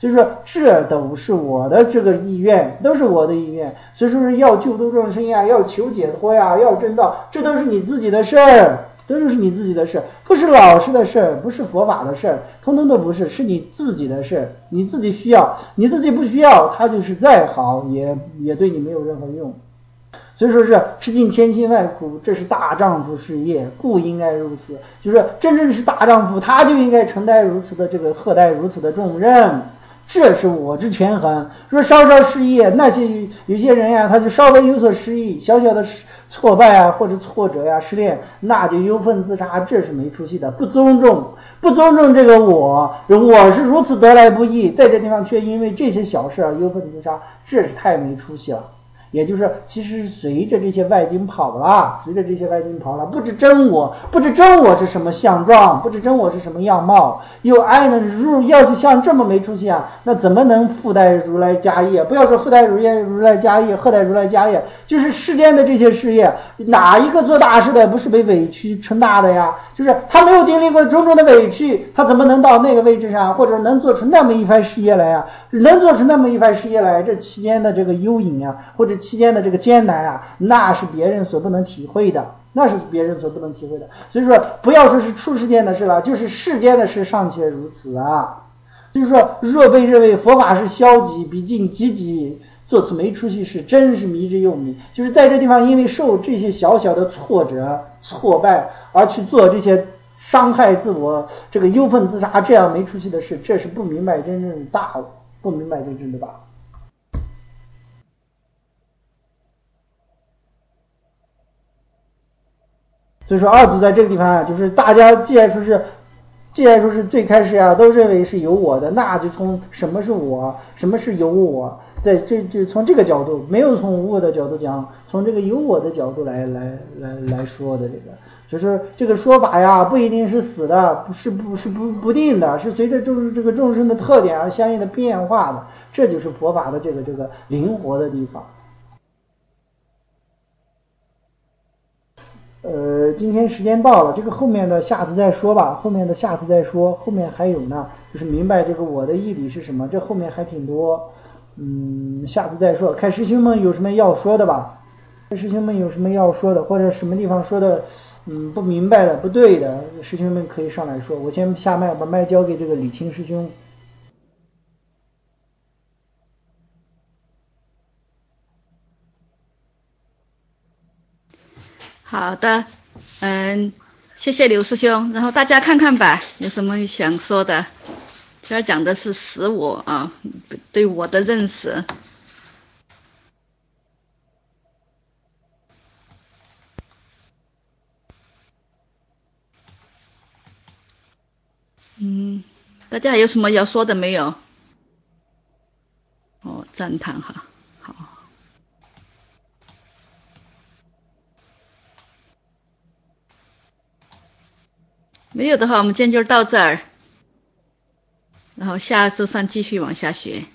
所以说这都是我的这个意愿，都是我的意愿。所以说是要救度众生呀，要求解脱呀，要证道，这都是你自己的事儿，这就是你自己的事，不是老师的事儿，不是佛法的事儿，通通都不是，是你自己的事儿，你自己需要，你自己不需要，他就是再好也对你没有任何用。所以说是吃尽千辛万苦，这是大丈夫事业，故应该如此。就是真正是大丈夫，他就应该承担如此的这个荷担如此的重任，这是我之权衡。说稍稍失意，那些有些人呀，他就稍微有所失意，小小的挫败啊，或者挫折呀、失恋，那就忧愤自杀，这是没出息的，不尊重这个我是如此得来不易，在这地方却因为这些小事啊忧愤自杀，这是太没出息了。也就是其实随着这些外境跑了，不知真我是什么相状，不知真我是什么样貌，又爱能要是像这么没出息啊，那怎么能附带如来家业？不要说附带如来家业，荷带如来家业，就是世间的这些事业，哪一个做大事的不是被委屈成大的呀？就是他没有经历过种种的委屈，他怎么能到那个位置上，或者能做出那么一番事业来啊？能做出那么一番事业来，这期间的这个幽隐啊，或者期间的这个艰难啊，那是别人所不能体会的，所以说不要说是出世间的事了，就是世间的事尚且如此啊。就是说若被认为佛法是消极，毕竟积极，做此没出息事，真是迷之又迷。就是在这地方因为受这些小小的挫折挫败而去做这些伤害自我这个忧愤自杀这样没出息的事，这是不明白真正的大悟，不明白真正的大悟。所以说二祖在这个地方啊，就是大家既然说是最开始啊都认为是有我的，那就从什么是我，什么是有我，在这从这个角度，没有从无我的角度讲，从这个有我的角度来说的这个，就是这个说法呀，不一定是死的，不定的，是随着这个众生的特点而相应的变化的，这就是佛法的这个灵活的地方。今天时间到了，这个后面的下次再说吧。后面还有呢，就是明白这个我的义理是什么，这后面还挺多。下次再说。看师兄们有什么要说的吧？或者什么地方说的不明白的、不对的，师兄们可以上来说。我先下麦，把麦交给这个李清师兄。
好的，谢谢刘师兄。然后大家看看吧，有什么想说的？这儿讲的是实我啊，对我的认识。大家还有什么要说的没有？赞叹哈，好。没有的话，我们今天就到这儿，然后下周三继续往下学。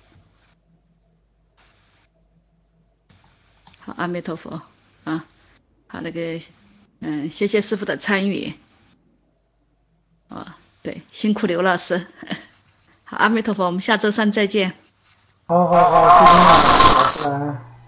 好，阿弥陀佛啊！好，谢谢师父的参与。对，辛苦刘老师。好，阿弥陀佛，我们下周三再见。
好，谢谢。